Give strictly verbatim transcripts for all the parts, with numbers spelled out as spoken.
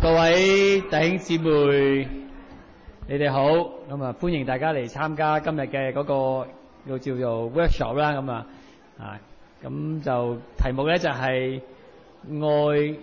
各位弟兄姊妹，你哋好，咁啊歡迎大家嚟參加今日嘅嗰個叫叫做 workshop 啦，咁啊啊咁就題目咧就係愛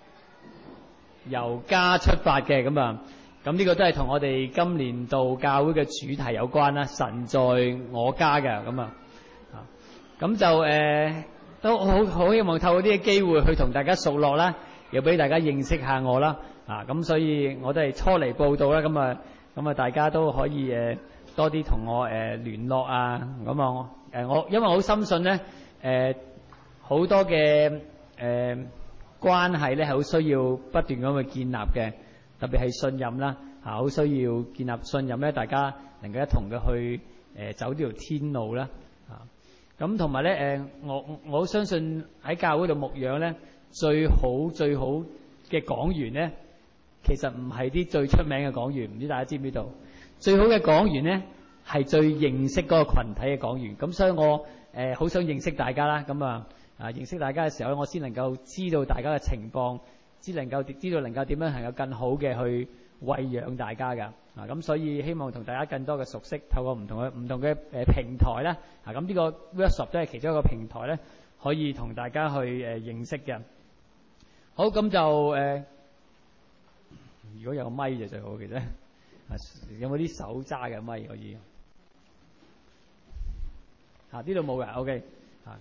由家出發嘅，咁啊咁呢個都係同我哋今年度教會嘅主題有關啦，神在我家嘅，咁啊啊咁就誒都好好希望透過呢個機會去同大家熟絡啦。又俾大家認識下我啦，啊咁所以我都係初嚟報道啦，咁啊咁啊大家都可以誒、呃、多啲同我誒、呃、聯絡啊，咁啊誒我因為我好深信咧誒好多嘅誒、呃、關係咧係好需要不斷咁去建立嘅，特別係信任啦，嚇、啊、好需要建立信任咧，大家能夠一同嘅去誒、呃、走呢條天路啦，啊咁同埋咧誒我我好相信喺教會度牧養咧。最好最好嘅講員呢，其實唔係啲最出名嘅講員，唔知大家知唔知道？最好嘅講員呢，係最認識嗰個群體嘅講員。咁所以我誒好、呃、想認識大家啦。咁啊啊認識大家嘅時候咧，我先能夠知道大家嘅情況，先能夠知道能夠點樣能夠更好嘅去餵養大家㗎。啊咁所以希望同大家更多嘅熟悉，透過唔同嘅唔同嘅誒平台啦。啊咁呢個 workshop 都係其中一個平台咧，可以同大家去誒、呃、認識嘅。好，咁就誒、呃，如果有個咪就最好嘅啫。有冇啲手揸嘅咪可以？啊，呢度冇嘅 ，OK。啊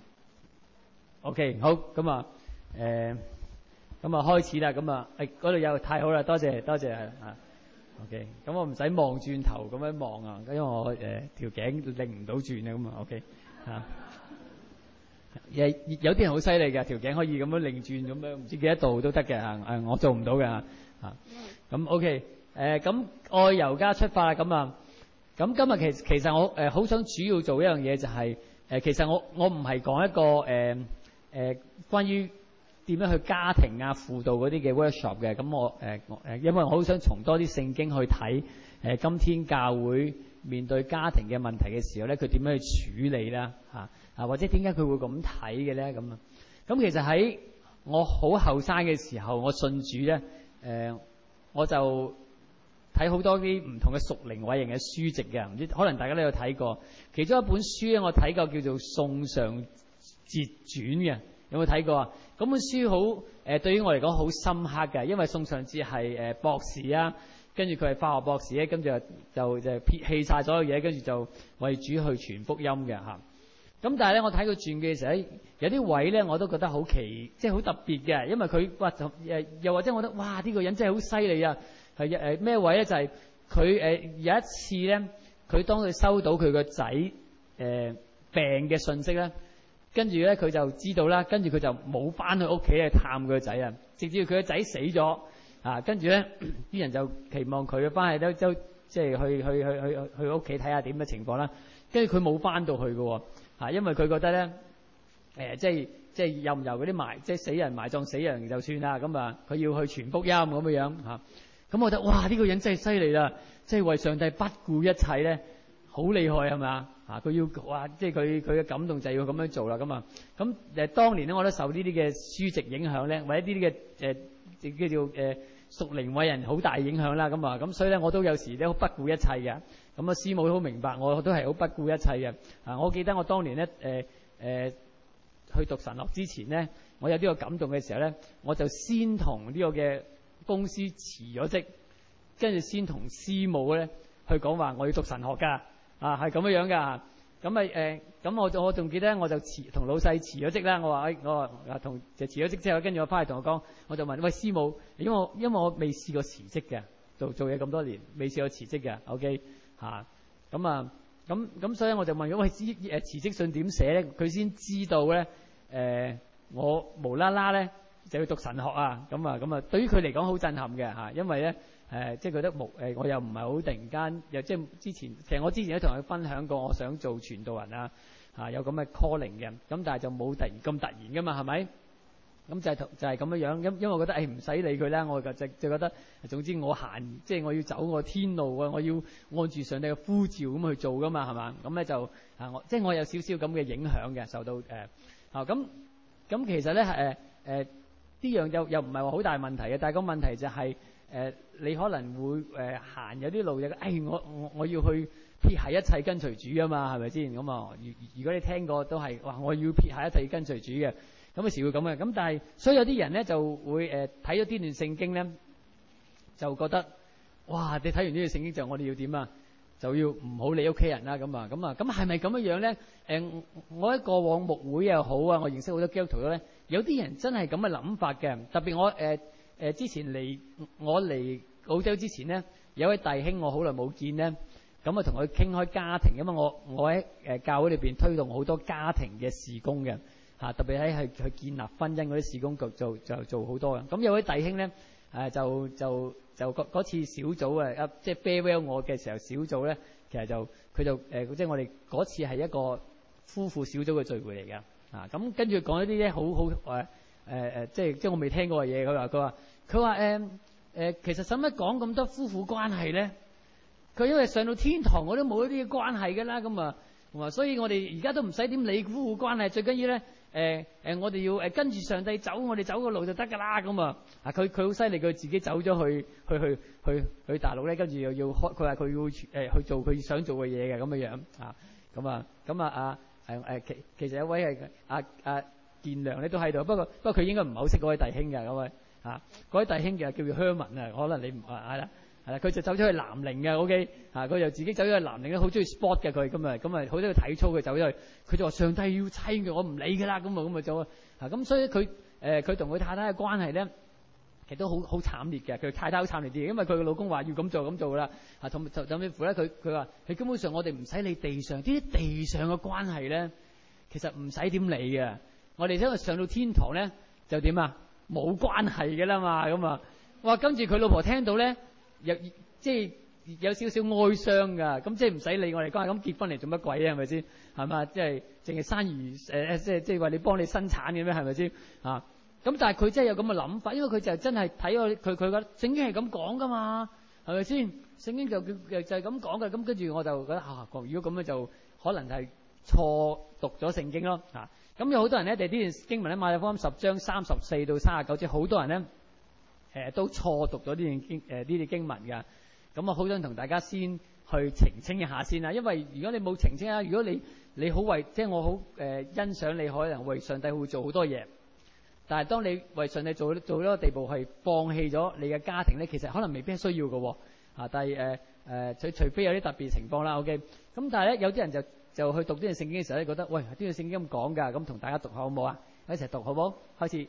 ，OK，好，咁啊，誒、呃，咁啊開始啦，咁啊，誒嗰度有，太好啦，多謝多謝啊。OK，咁我唔使望轉頭咁樣望啊，因為我誒、呃、條頸擰唔到轉啊，咁啊 OK，啊。誒有啲人好犀利嘅，條頸可以咁樣擰轉咁樣，唔知幾多度都得嘅嚇。誒我做唔到嘅嚇。咁 OK，誒咁愛由家出發咁啊。咁今日其其實我誒好想主要做一樣嘢就係誒，其實我我唔係講一個誒誒關於點樣去家庭啊輔導嗰啲嘅 workshop 嘅。咁我誒誒，因為我好想從多啲聖經去睇誒今天教會面對家庭嘅問題嘅時候咧，佢點樣去處理啦嚇。啊，或者點解佢會咁睇嘅咧？咁啊，咁其實喺我好後生嘅時候，我信主咧，誒、呃，我就睇好多啲唔同嘅屬靈偉人嘅書籍嘅，唔知可能大家都有睇過。其中一本書咧，我睇過叫做《宋上節傳》嘅，有冇睇過啊？嗰本書好誒、呃，對於我嚟講好深刻嘅，因為宋上節係誒博士啊，跟住佢係化學博士咧，跟住就就就撇棄曬所有嘢，跟住就為主去傳福音嘅嚇。咁但係咧，我睇佢傳記嘅時候，有啲位咧我都覺得好奇，即係好特別嘅，因為佢哇就誒，又或者我覺得哇呢、這個人真係好犀利啊！係誒咩位咧？就係佢誒有一次咧，佢當佢收到佢個仔誒病嘅信息咧，跟住咧佢就知道啦，跟住佢就冇翻去屋企去探佢個仔啊，直至佢個仔死咗啊，跟住咧啲人就期望佢翻去都都即係去去去去去屋企睇下點嘅情況啦，跟住佢冇翻到去嘅。嚇，因為佢覺得咧，誒、呃，即係即係任由嗰啲埋，即係死人埋葬死人就算啦。咁啊，佢要去傳福音咁嘅樣嚇。咁我覺得哇，呢、這個人真係犀利啦！即係為上帝不顧一切咧，好厲害係咪啊？嚇，佢要哇，即係佢佢嘅感動就要咁樣做啦。咁啊，咁誒當年咧，我都受呢啲嘅書籍影響咧，或者呢啲嘅誒叫做誒屬靈偉人好大影響啦。咁啊，咁所以咧，我都有時咧好不顧一切嘅。咁啊，師母都好明白，我都係好不顧一切嘅。啊，我記得我當年咧，誒、呃、誒、呃、去讀神學之前咧，我有呢個感動嘅時候咧，我就先同呢個嘅公司辭咗職，跟住先同師母咧去講話，我要讀神學㗎。啊，係咁樣樣㗎。咁咪誒，咁我我仲記得我就辭同老細辭咗職啦。我話誒，我話同就辭咗職之後，跟住我翻去同我講，我就問喂師母，因為我因為我未試過辭職嘅，做做嘢咁多年，未試過辭職嘅。OK。嚇咁啊咁咁，所以我就問佢喂，辭誒辭職信點寫咧？佢先知道咧誒、呃，我無啦啦咧就要讀神學啊！咁啊咁啊，對於佢嚟講好震撼嘅嚇，因為咧誒、呃、即係覺得無誒，我又唔係好突然間又即係之前，其實我之前都同佢分享過，我想做傳道人啊嚇，有咁嘅 calling 嘅，咁但係就冇突然咁突然㗎嘛，係咪？咁就係就係咁樣樣，因因為我覺得誒唔使理佢啦，我就就就覺得總之我行即係我要走我天路啊，我要按住上帝嘅呼召咁去做噶嘛，係嘛？咁咧就啊我即係我有少少咁嘅影響嘅，受到誒啊咁咁其實咧誒誒呢樣又又唔係話好大問題嘅，但係個問題就係、是、誒、呃、你可能會誒行、呃、有啲路就誒、哎、我我我要去撇下一切跟隨主啊嘛，係咪先咁啊？如如果你聽過都係話我要撇下一切跟隨主嘅，咁有時會咁嘅。咁但係所以有啲人咧就會誒睇咗呢段聖經咧，就覺得哇！你睇完呢段聖經就我哋要點啊？就要唔好理屋企人啦，咁啊，咁啊，咁係咪咁樣樣咧？誒、呃，我喺過往牧會又好啊，我認識好多基督徒咧，有啲人真係咁嘅諗法嘅。特別我誒誒、呃、之前嚟我嚟澳洲之前咧，有位弟兄我好耐冇見咧，咁啊同佢傾開家庭，因為我我喺誒教會裏邊推動好多家庭嘅事工嘅嚇，特別喺去去建立婚姻嗰啲事工，就做就做好多嘅。咁有位弟兄咧誒、呃、就就。就嗰次小組啊，即係 farewell 我嘅時候，小組咧，其實就佢就誒、呃，即係我哋嗰次係一個夫婦小組嘅聚會嚟㗎，啊，咁跟住講一啲咧好好誒誒誒，即係即係我未聽過嘅嘢。佢話佢話佢話誒誒，其實使乜講咁多夫婦關係咧？佢因為上到天堂我都冇一啲關係㗎啦，咁啊，話所以我哋而家都唔使點理夫婦關係，最緊要咧。誒、呃、誒、呃，我哋要誒、呃、跟住上帝走，我哋走個路就得㗎啦。咁啊，啊佢佢好犀利，佢自己走咗去去去去去大陸咧，跟住又要開，佢話佢要誒去做佢想做嘅嘢嘅咁嘅樣啊。咁啊，咁啊啊誒誒，其其實有位係阿阿健良咧都喺度，不過不過佢應該唔係好識嗰位弟兄嘅嗰位啊，嗰位弟兄嘅叫做鄉民啊，可能你唔啊係啦。係啦，佢就走咗去南寧嘅 ，OK，啊，佢就自己走咗去南寧咧，好中意 sport 嘅佢，咁啊，咁啊，好中意體操嘅，走咗去，佢就話上帝要妻嘅，我唔理㗎啦，咁啊，咁啊走啊，啊，咁所以佢誒佢同佢太太嘅關係咧，其實都好好慘烈嘅，佢太太好慘烈啲，因為佢嘅老公話要咁做咁做啦，啊，同就甚至乎咧，佢佢話，佢根本上我哋唔使理地上，呢啲地上嘅關係咧，其實唔使點理嘅，我哋因為上到天堂咧，就點啊，冇關係㗎啦嘛，咁啊，哇，跟住佢老婆聽到咧。有即係有少少哀傷㗎，咁即係唔使理我哋關係，咁結婚嚟做乜鬼啊？係咪先？係嘛？即係淨係生兒誒，即係即係話你幫你生產嘅咩？係咪先？啊！咁但係佢真係有咁嘅諗法，因為佢就真係睇我佢佢覺得聖經係咁講㗎嘛，係咪先？聖經就叫就係咁講嘅，咁跟住我就覺得啊，如果咁樣就可能係錯讀咗聖經咯，啊！咁有好多人咧，哋呢段經文咧，馬太福音十章三十四到三十九節，好多人咧。誒都錯讀咗呢段經誒呢啲經文㗎，咁啊好想同大家先去澄清一下先啦。因為如果你冇澄清啊，如果你你好為即係我好誒、呃、欣賞你可能為上帝會做好多嘢，但係當你為上帝做做咗個地步係放棄咗你嘅家庭咧，其實可能未必係需要嘅喎。啊，但係誒誒除除非有啲特別情況啦。OK，咁但係咧有啲人就就去讀呢段聖經嘅時候咧，覺得喂呢段聖經咁講㗎，咁同大家讀下好唔好啊？一齊讀好唔好？開始。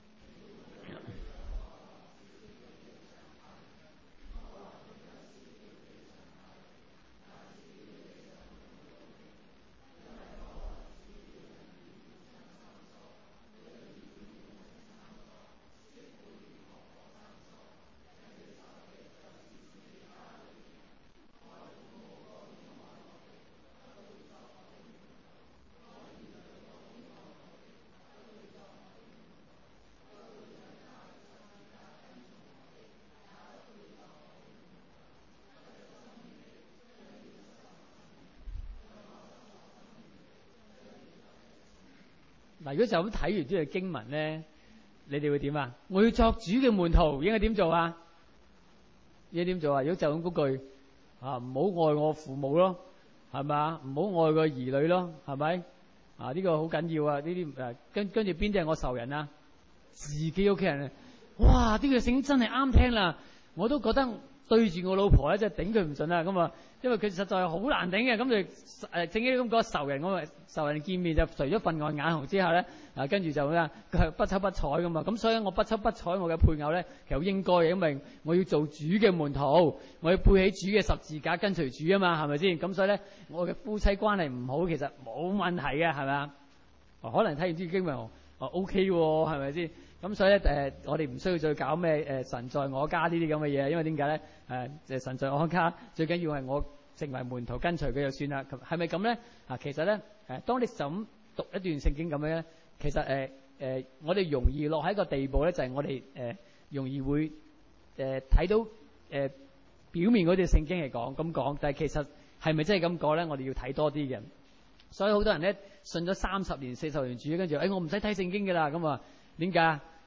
嗱，如果就咁睇完呢個經文咧，你哋會點啊？我要作主嘅門徒，應該點做啊？應該點做啊？如果就咁嗰句啊，唔好愛我父母咯，係咪啊？唔好愛個兒女咯，係咪？啊，呢個好緊要啊！呢啲誒跟跟住邊啲係我仇人啊？自己屋企人啊！哇！呢個聖經真係啱聽啦，我都覺得對住我老婆咧，真係頂佢唔順啦。咁啊，因為佢實在係好難頂嘅。咁就誒正經咁講仇人，咁啊仇人見面就除咗分外眼紅之後咧，啊跟住就咩佢不瞅不睬咁啊。咁所以我不瞅不睬我嘅配偶咧，其實好應該嘅，因為我要做主嘅門徒，我要背起主嘅十字架跟隨主啊嘛，係咪先？咁所以咧，我嘅夫妻關係唔好，其實冇問題嘅，係咪啊？可能睇完啲經文，哦 OK 喎，係咪先？咁所以咧，誒、呃，我哋唔需要再搞咩誒、呃、神在我家呢啲咁嘅嘢，因為點解咧？誒、呃，就神在我家，最緊要係我成為門徒跟隨佢就算啦。係咪咁咧？啊，其實咧，誒、呃，當你就咁讀一段聖經咁樣咧，其實誒誒、呃呃，我哋容易落喺一個地步咧，就係、是、我哋誒、呃、容易會誒睇、呃、到誒、呃、表面嗰段聖經係講咁講，但係其實係咪真係咁講咧？我哋要睇多啲嘅。所以好多人咧信咗三十年、四十年主，跟住誒我唔使睇聖經㗎啦，咁啊點解？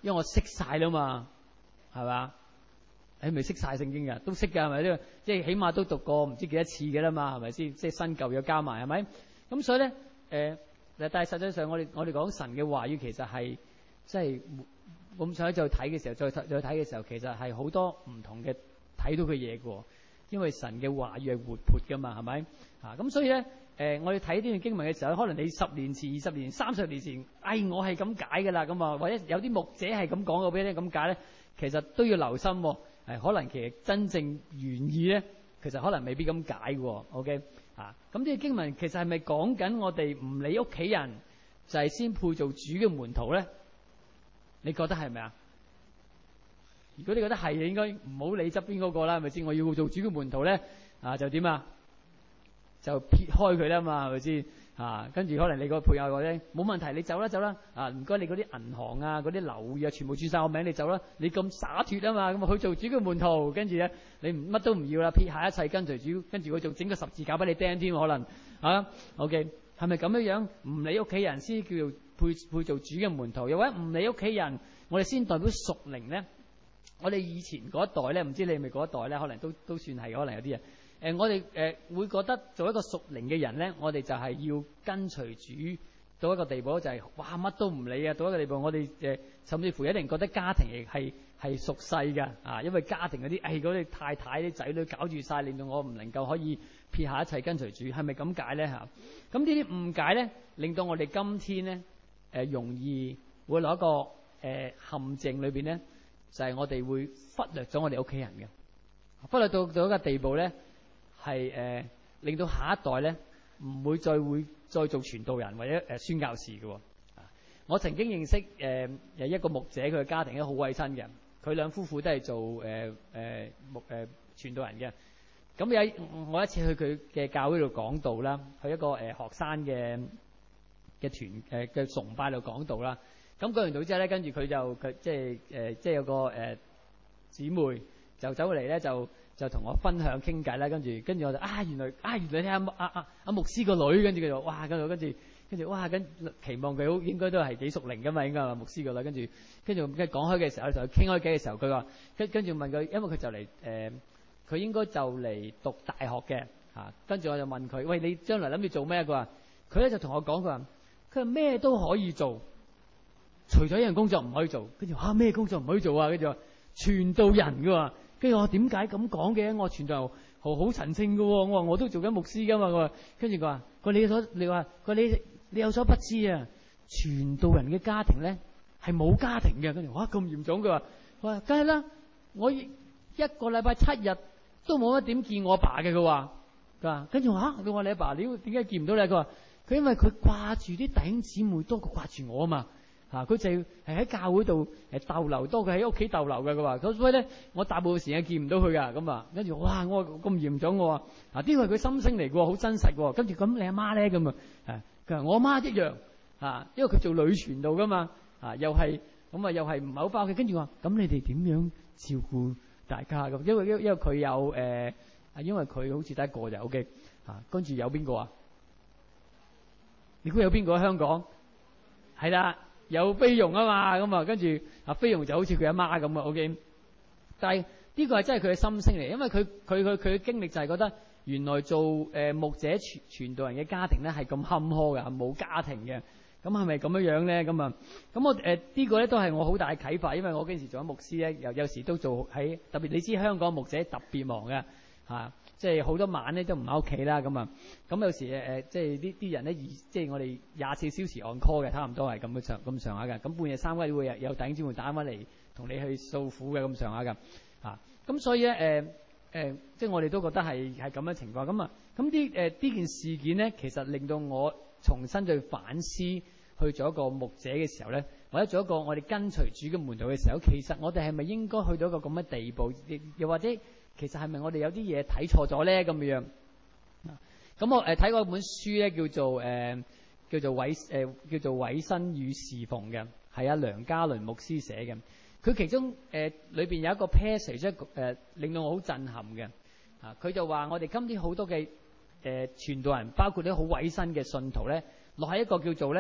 因為我識晒啦嘛，係嘛？誒，未識晒聖經㗎，都識㗎，係咪？即係起碼都讀過唔知幾多次嘅啦嘛，係咪先？即係新舊約加埋，係咪？咁所以咧，誒、呃，但係實際上我哋我哋講神嘅話語其實係即係咁想再睇嘅時候，再睇再睇嘅時候，其實係好多唔同嘅睇到嘅嘢㗎。因為神嘅話語係活潑噶嘛，係咪啊？咁所以咧，誒、呃，我哋睇呢段經文嘅時候，可能你十年前、二十年、三十年前，哎，我係咁解噶啦，咁啊，或者有啲牧者係咁講過俾你咁解咧，其實都要留心、哦。誒，可能其實真正原意咧，其實可能未必咁解嘅。OK 啊？咁呢個經文其實係咪講緊我哋唔理屋企人就係先配做主嘅門徒咧？你覺得係咪啊？如果你覺得係，應該唔好理側邊嗰個啦，係咪先？我要做主嘅門徒咧，啊就點啊？就撇開佢啦嘛，係咪先？啊，跟住可能你個配偶話咧，冇問題，你走啦走啦，啊唔該你嗰啲銀行啊、嗰啲樓啊，全部轉晒我名，你走啦。你咁灑脫啊嘛，咁啊去做主嘅門徒，跟住咧你唔乜都唔要啦，撇下一切跟隨主，跟住佢仲整個十字架俾你釘添，可能啊 ，OK 係咪咁樣樣？唔理屋企人先叫做配配做主嘅門徒，又或者唔理屋企人，我哋先代表屬靈咧？我哋以前嗰一代咧，唔知你係咪嗰一代咧，可能都都算係，可能有啲人。誒、呃，我哋誒、呃、會覺得做一個屬靈嘅人咧，我哋就係要跟隨主到一個地步，就係、是、哇乜都唔理啊！到一個地步，我哋誒、呃、甚至乎一定覺得家庭亦係係屬世嘅啊，因為家庭嗰啲誒嗰啲太太啲仔女搞住晒，令到我唔能夠可以撇下一切跟隨主，係咪咁解咧嚇？咁呢啲誤解咧，令到我哋今天咧誒、呃、容易會落一個誒、呃、陷阱裏邊咧。就係、是、我哋會忽略咗我哋屋企人嘅，忽略到到一個地步咧，係誒、呃、令到下一代咧唔會再會再做傳道人或者誒、呃、宣教士嘅、哦。我曾經認識誒誒、呃、一個牧者，佢嘅家庭都好委身嘅，佢兩夫婦都係做誒誒牧誒傳道人嘅。咁有我一次去佢嘅教會度講道啦，去一個誒、呃、學生嘅嘅團誒嘅、呃、崇拜度講道啦。咁講完道之後咧，跟住佢就佢即係誒，即係有個誒姊妹就走過嚟咧，就就同我分享傾偈啦。跟住跟住我就啊，原來啊，原來你阿阿阿阿牧師個女，跟住佢就哇，跟住跟住跟住哇，跟期望佢好應該都係幾屬靈噶嘛，應該係牧師個女。跟住跟住跟講開嘅時候，就傾開偈嘅時候，佢話跟跟住問佢，因為佢就嚟誒，佢、呃、應該就嚟讀大學嘅嚇。跟住我就問佢，喂，你將來諗住做咩？佢話佢咧就同我講，佢話佢話咩都可以做。除咗一樣工作唔可以做，跟住話咩工作唔可以做啊？跟住話傳道人噶，跟住我點解咁講嘅？我傳道好好神聖噶，我話我都做緊牧師噶嘛。我話跟住佢話佢你所你話佢你你有所不知啊，傳道人嘅家庭咧係冇家庭嘅。跟住哇咁嚴重，佢話佢話梗係啦，我一個禮拜七日都冇乜點見我爸嘅。佢話佢話跟住話佢話你阿爸你點解見唔到你？佢話佢因為佢掛住啲弟兄姊妹多過掛住我啊嘛。啊！佢就係喺教會度誒逗留多，佢喺屋企逗留嘅。佢話咁所以咧，我大部分時間見唔到佢噶。咁啊，跟住哇！我話咁嚴重，我話啊，呢個係佢心聲嚟嘅，好真實嘅。跟住咁，你阿媽咧咁啊？誒，佢話我阿媽一樣啊，因為佢做女傳道噶嘛啊，又係咁啊，又係唔係好包嘅。跟住話咁，你哋點樣照顧大家咁？因為因因為佢有誒啊，因為佢好似得一個就 O K 啊。跟住有邊個啊？你估有邊個喺香港？係啦。有菲傭啊嘛，咁啊，跟住啊菲傭就好似佢阿媽咁啊 ，OK。但係呢個係真係佢嘅心聲嚟，因為佢佢佢佢嘅經歷就係覺得原來做誒、呃、牧者傳傳道人嘅家庭咧係咁坎坷嘅，冇家庭嘅。咁係咪咁樣樣咧？咁啊，咁我誒、呃這個、呢個咧都係我好大嘅啟發，因為我嗰陣時做咗牧師咧，有有時都做喺特別，你知香港牧者特別忙嘅嚇。啊即係好多晚咧都唔喺屋企啦，咁啊，咁有時誒、呃，即係呢啲人咧，即係我哋廿四小時 on call 嘅，差唔多係咁嘅上咁上下嘅。咁半夜三更會有有弟兄姊妹打翻嚟同你去訴苦嘅咁上下嘅，啊，咁所以咧誒誒，即係我哋都覺得係係咁嘅情況。咁啊，咁啲誒呢件事件咧，其實令到我重新去反思，去做一個牧者嘅時候咧，或者做一個我哋跟隨主嘅門徒嘅時候，其實我哋係咪應該去到一個咁嘅地步？亦又或者？其實係咪我哋有啲嘢睇錯咗咧？咁樣，咁我誒睇過一本書咧，叫做誒、呃、叫做委誒、呃、叫做委身與侍奉嘅，係阿梁家麟牧師寫嘅。佢其中誒裏邊有一個 passage 誒、呃、令到我好震撼嘅。啊，佢就話我哋今天好多嘅誒傳道人，包括啲好委身嘅信徒咧，落喺一個叫做咧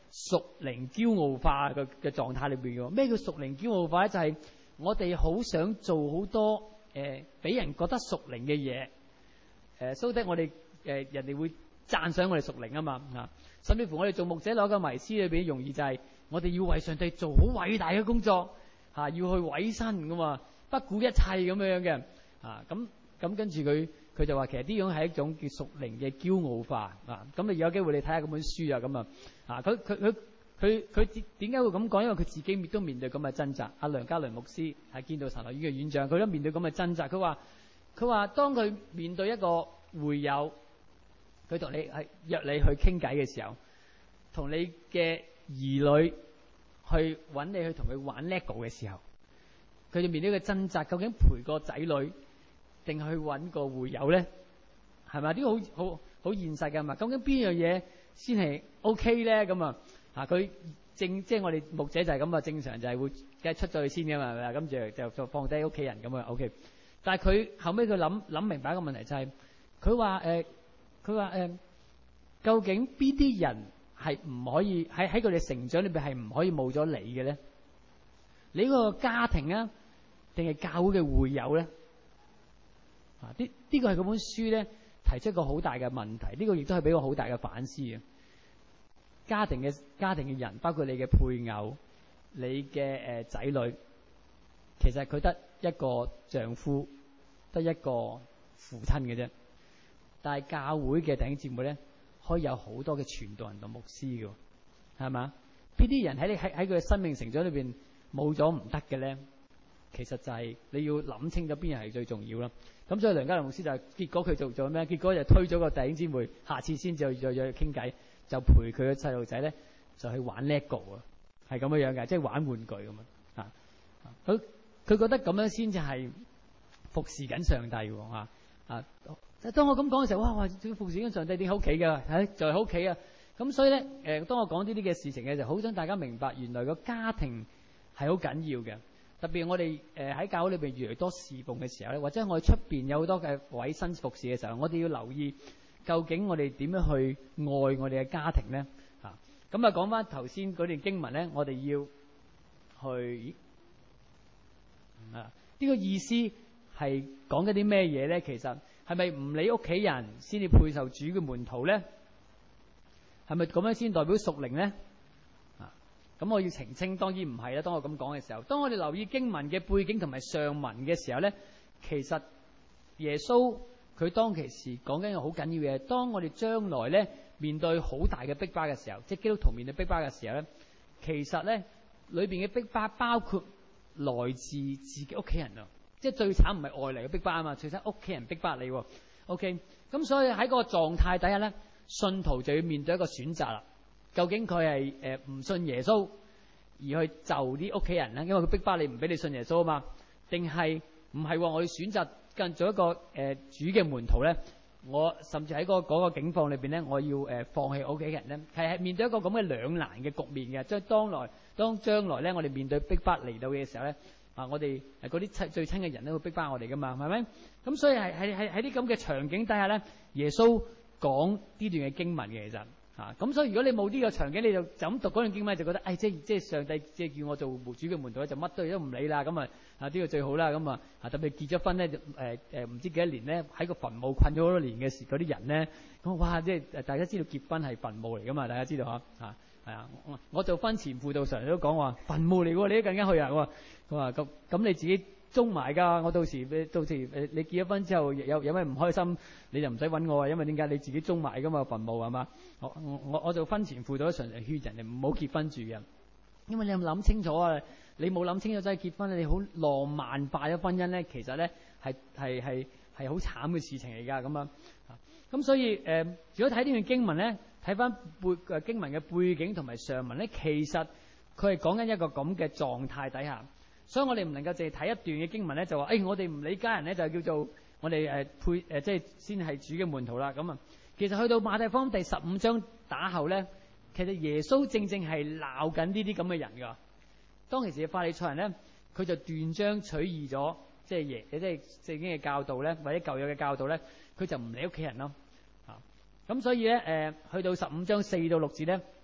屬靈驕傲化嘅嘅狀態裏邊嘅。咩叫屬靈驕傲化咧？就係、是、我哋好想做好多誒俾、呃、人覺得屬靈嘅嘢，誒所以我哋誒、呃、人哋會讚賞我哋屬靈啊嘛啊！甚至乎我哋做牧者攞個迷思裏邊，容易就係我哋要為上帝做好偉大嘅工作嚇、啊，要去委身噶嘛，不顧一切咁樣嘅啊！咁咁跟住佢佢就話其實呢種係一種叫屬靈嘅驕傲化啊！咁你有機會你睇下嗰本書啊咁啊啊！佢佢佢佢佢點解會咁講？因為佢自己都面對咁嘅掙扎。阿梁家麟牧師係建道神學院嘅院長，佢都面對咁嘅掙扎。佢話佢話當佢面對一個會友，佢同你係約你去傾偈嘅時候，同你嘅兒女去揾你去同佢玩 LEGO 嘅時候，佢就面對一個掙扎，究竟陪個仔女定去揾個會友咧？係咪？呢個好好好現實㗎嘛？究竟邊樣嘢先係 OK 咧？咁啊啊！佢正即係我哋牧者就係咁啊，正常就係會梗係出咗去先㗎嘛，係咪啊？跟住就就放低屋企人咁啊 OK。但係佢後尾佢諗諗明白一個問題就係、是，佢話誒，佢話誒，究竟邊啲人係唔可以喺喺佢哋成長裏邊係唔可以冇咗你嘅咧？你嗰個家庭啊，定係教會嘅會友咧？啊！呢呢個係嗰本書咧提出一個好大嘅問題，呢、這個亦都係俾我好大嘅反思嘅。家庭嘅家庭嘅人，包括你嘅配偶、你嘅誒仔女，其實佢得一個丈夫，得一個父親嘅啫。但係教會嘅弟兄姊妹咧，可以有好多嘅傳道人同牧師嘅，係嘛？邊啲人喺你喺喺佢嘅生命成長裏邊冇咗唔得嘅咧？其實就係你要諗清楚邊樣係最重要啦。咁所以梁家麟牧師就係、結果佢做做咩？結果就推咗個弟兄姊妹，下次先再再再傾偈。就陪佢嘅細路仔咧，就去玩 LEGO 啊，係咁樣樣嘅，即係玩玩具咁啊。佢佢覺得咁樣先至係服侍緊上帝喎啊啊！當我咁講嘅時候，哇哇，服侍緊上帝點喺屋企㗎？喺就喺屋企啊！咁所以咧，誒，當我講呢啲嘅事情嘅時候，好想大家明白，原來個家庭係好緊要嘅。特別我哋誒喺教會裏邊越嚟越多侍奉嘅時候咧，或者我哋出邊有好多嘅委身服侍嘅時候，我哋要留意。究竟我哋點樣去愛我哋嘅家庭咧？啊，咁啊講翻頭先嗰段經文咧，我哋要去啊呢個意思係講緊啲咩嘢咧？其實係咪唔理屋企人先至配受主嘅門徒咧？係咪咁樣先代表屬靈咧？啊，咁我要澄清，當然唔係啦。當我咁講嘅時候，當我哋留意經文嘅背景同埋上文嘅時候咧，其實耶穌。佢當其時講緊一個好緊要嘅嘢，當我哋將來咧面對好大嘅逼迫嘅時候，即係基督徒面對逼迫嘅時候咧，其實咧裏邊嘅逼迫包括來自自己屋企人啊，即係最慘唔係外嚟嘅逼迫啊嘛，最慘屋企人逼迫你。OK，咁所以喺個狀態底下咧，信徒就要面對一個選擇啦。究竟佢係誒唔信耶穌而去就啲屋企人咧，因為佢逼迫你唔俾你信耶穌啊嘛，定係唔係話我要選擇？跟做一個誒、呃、主嘅門徒咧，我甚至喺嗰、那個那個境況裏邊咧，我要誒、呃、放棄屋企人咧，係係面對一個咁嘅兩難嘅局面嘅。即係當來當將來咧，我哋面對逼迫嚟到嘅時候咧，啊，我哋誒嗰啲親最親嘅人都會逼迫我哋噶嘛，係咪？咁所以係係係喺啲咁嘅場景底下咧，耶穌講呢段嘅經文嘅其實。啊，咁所以如果你冇呢個場景，你就就咁讀嗰段經文，就覺得，誒、哎，即係即係上帝即係叫我做主嘅門徒咧，就乜都都唔理啦。咁啊，啊呢個最好啦。咁啊，啊特別結咗婚咧，誒誒唔知幾多年咧，喺個墳墓困咗好多年嘅時，嗰啲人咧，咁哇，即係大家知道結婚係墳墓嚟噶嘛？大家知道嚇，啊係啊，我我做婚前輔導常都講話墳墓嚟喎，你都更加去啊。我話佢話咁咁你自己中埋㗎，我到時到時誒你結咗婚之後有有咩唔開心，你就唔使揾我啊，因為點解你自己中埋㗎嘛，墳墓係嘛？我我我做婚前輔導常常勸人哋唔好結婚住嘅，因為你有冇諗清楚啊？你冇諗清楚真係結婚，你好浪漫化咗婚姻咧，其實咧係係係係好慘嘅事情嚟㗎咁樣。咁所以誒、呃，如果睇呢段經文咧，睇翻背誒經文嘅背景同埋上文咧，其實佢係講緊一個咁嘅狀態底下。所以我哋唔能夠淨係睇一段嘅經文咧，就話誒、哎，我哋唔理家人咧，就叫做我哋誒配誒、呃，即係先係主嘅門徒啦。咁啊，其實去到馬太福音第十五章打後咧，其實耶穌正正係鬧緊呢啲咁嘅人㗎。當其時嘅法利賽人咧，佢就斷章取義咗，即係耶，即係聖經嘅教導咧，或者舊約嘅教導咧，佢就唔理屋企人咯。啊，咁所以咧誒、呃，去到十五章四到六節咧，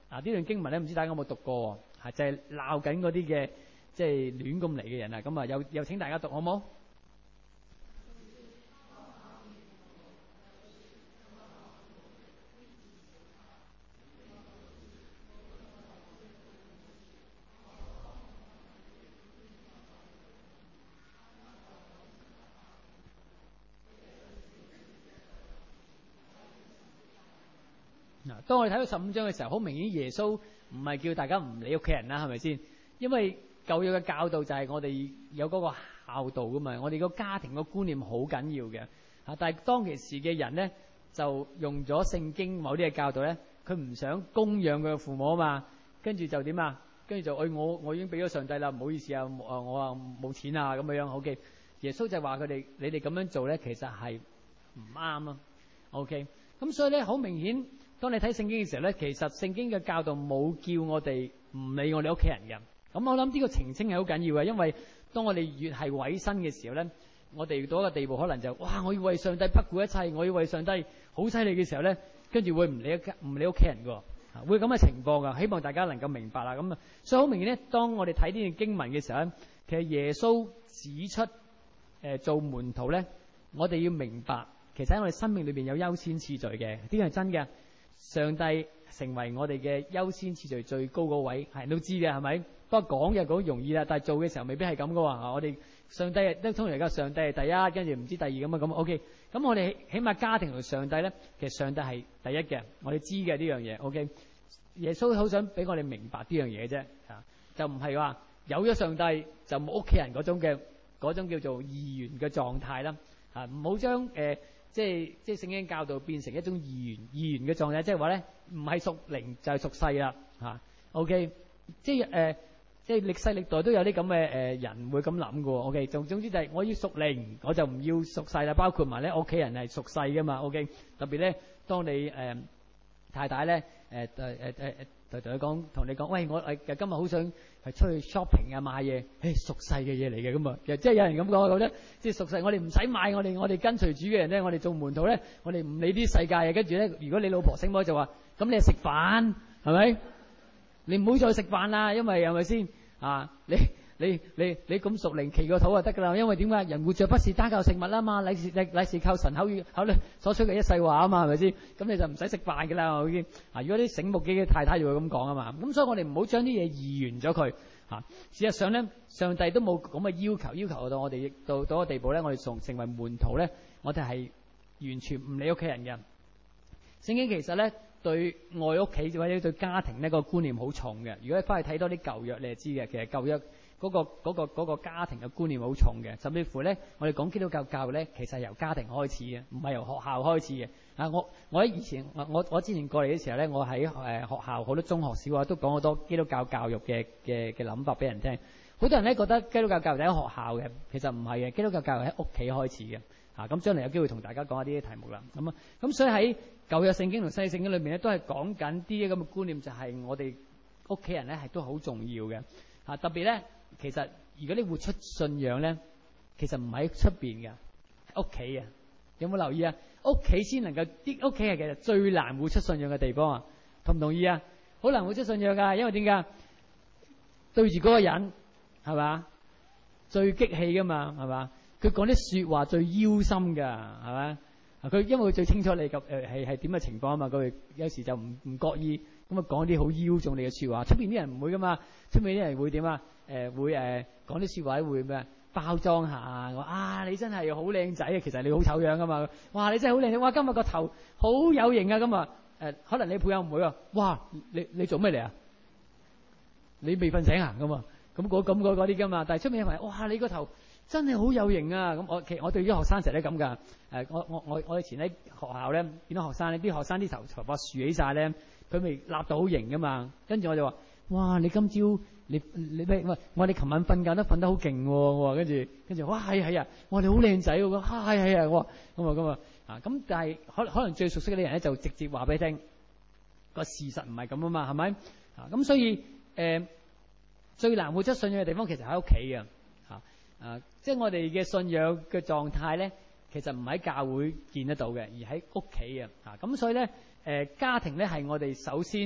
啊，呢段經文咧，唔知大家有冇讀過？係就係鬧緊嗰啲嘅即係亂咁嚟嘅人啊！咁啊，又又請大家讀好冇？嗱，當我哋睇到十五章嘅時候，好明顯耶穌唔係叫大家唔理屋企人啦，係咪先？因為舊約嘅教導就係我哋有嗰個孝道噶嘛，我哋個家庭個觀念好緊要嘅。啊，但係當其時嘅人咧，就用咗聖經某啲嘅教導咧，佢唔想供養佢嘅父母啊嘛，跟住就點啊？跟住就誒、哎、我我已經俾咗上帝啦，唔好意思啊，誒我啊冇錢啊咁樣樣。OK，耶穌就話佢哋你哋咁樣做咧，其實係唔啱咯。OK，咁所以咧好明顯。當你睇聖經嘅時候咧，其實聖經嘅教導冇叫我哋唔理我哋屋企人嘅。咁我諗呢個澄清係好緊要嘅，因為當我哋越係委身嘅時候咧，我哋到一個地步可能就哇，我要為上帝不顧一切，我要為上帝好犀利嘅時候咧，跟住會唔理唔理屋企人㗎，會咁嘅情況㗎。希望大家能夠明白啦。咁啊，所以好明顯咧，當我哋睇呢段經文嘅時候咧，其實耶穌指出誒、呃、做門徒咧，我哋要明白，其實喺我哋生命裏邊有優先次序嘅，呢個係真嘅。上帝成為我哋嘅優先次序最高嗰位，係人都知嘅，係咪？不過講嘅講容易啦，但係做嘅時候未必係咁噶喎。我哋上帝都通常而家上帝係第一，跟住唔知第二咁啊咁。OK，咁我哋起碼家庭同上帝咧，其實上帝係第一嘅，我哋知嘅呢樣嘢。OK，耶穌好想俾我哋明白呢樣嘢啫，啊，就唔係話有咗上帝就冇屋企人嗰種嘅嗰種叫做二元嘅狀態啦，啊，唔好將誒。即係即係聖經教導變成一種二元二元嘅狀態，即係話咧唔係屬靈就係屬世啦嚇。OK，即係誒、呃、即係歷世歷代都有啲咁嘅誒人會咁諗嘅喎。OK，總總之就係我要屬靈，我就唔要屬世啦。包括埋咧屋企人係屬世嘅嘛。OK，特別咧當你誒、呃、太太咧誒誒誒誒同同佢講，同你講，喂，我誒今日好想係出去 shopping 啊買嘢，誒屬世嘅嘢嚟嘅咁啊，即係有人咁講，我覺得即係屬世，我哋唔使買，我哋我哋跟隨主嘅人咧，我哋做門徒咧，我哋唔理啲世界嘅，跟住咧，如果你老婆醒咗就話，咁你食飯係咪？你唔好再食飯啦，因為係咪先啊？你你你你咁屬靈祈個禱就得噶啦，因為點解人活着不是單靠食物啊嘛，乃是乃是靠神口語口咧所出嘅一世話啊嘛，係咪先？咁你就唔使食飯噶啦，已經啊！如果啲醒目嘅太太就會咁講啊嘛，咁所以我哋唔好將啲嘢二元咗佢啊。事實上咧，上帝都冇咁嘅要求，要求到我哋到到個地步咧，我哋從成為門徒咧，我哋係完全唔理屋企人嘅。聖經其實咧對愛屋企或者對家庭呢個觀念好重嘅。如果你翻去睇多啲舊約，你就知嘅。其實舊約嗰個嗰個嗰個家庭嘅觀念好重嘅，甚至乎咧，我哋講基督教教育咧，其實係由家庭開始嘅，唔係由學校開始嘅。啊，我我喺以前我我之前過嚟嘅時候咧，我喺誒學校好多中學小學都講好多基督教教育嘅嘅嘅諗法俾人聽。好多人咧覺得基督教教育喺學校嘅，其實唔係嘅，基督教教育喺屋企開始嘅。啊，咁將來有機會同大家講下呢啲題目啦。咁啊，咁所以喺舊約聖經同新約聖經裏面咧，都係講緊啲咁嘅觀念，就係我哋屋企人咧係都好重要嘅。啊，特別咧。其實如果你活出信仰咧，其實唔喺出邊嘅，喺屋企啊，有冇留意啊？屋企先能夠，啲屋企係其實最難活出信仰嘅地方啊，同唔同意啊？好難活出信仰噶，因為點解？對住嗰個人係嘛，最激氣噶嘛，係嘛？佢講啲說話最腰心噶，係嘛？佢因為佢最清楚你咁誒係係點嘅情況啊嘛，佢有時就唔唔覺意咁啊講啲好腰中你嘅說話，出邊啲人唔會噶嘛，出邊啲人會點啊？誒、呃、會誒講啲説話會咩包裝下啊！我啊你真係好靚仔啊，其實你好醜樣噶嘛！哇你真係好靚仔！哇今日個頭好有型啊！咁啊誒可能你配偶唔會啊！哇你你做咩嚟啊？你未瞓醒啊？咁啊咁嗰咁嗰嗰啲噶嘛！但係出面係哇你個頭真係好有型啊！咁我其實我對啲學生成日都咁噶誒我我我我以前喺學校咧見到學生咧啲學生啲頭頭髮豎起晒咧，佢未立到好型噶嘛，跟住我就話哇你今朝你你咩？喂，我哋琴晚瞓覺都瞓得好勁喎，跟住跟住，哇係係啊，哇你好靚仔喎，係係係啊，哇咁啊咁啊啊咁，但係可可能最熟悉嗰啲人咧就直接話俾你聽個事實唔係咁啊嘛，係咪啊？咁所以誒、呃、最難活出信仰嘅地方其實喺屋企嘅嚇啊，即係我哋嘅信仰嘅狀態咧，其實唔喺教會見得到嘅，而喺屋企嘅嚇。咁所以咧誒、呃、家庭咧係我哋首先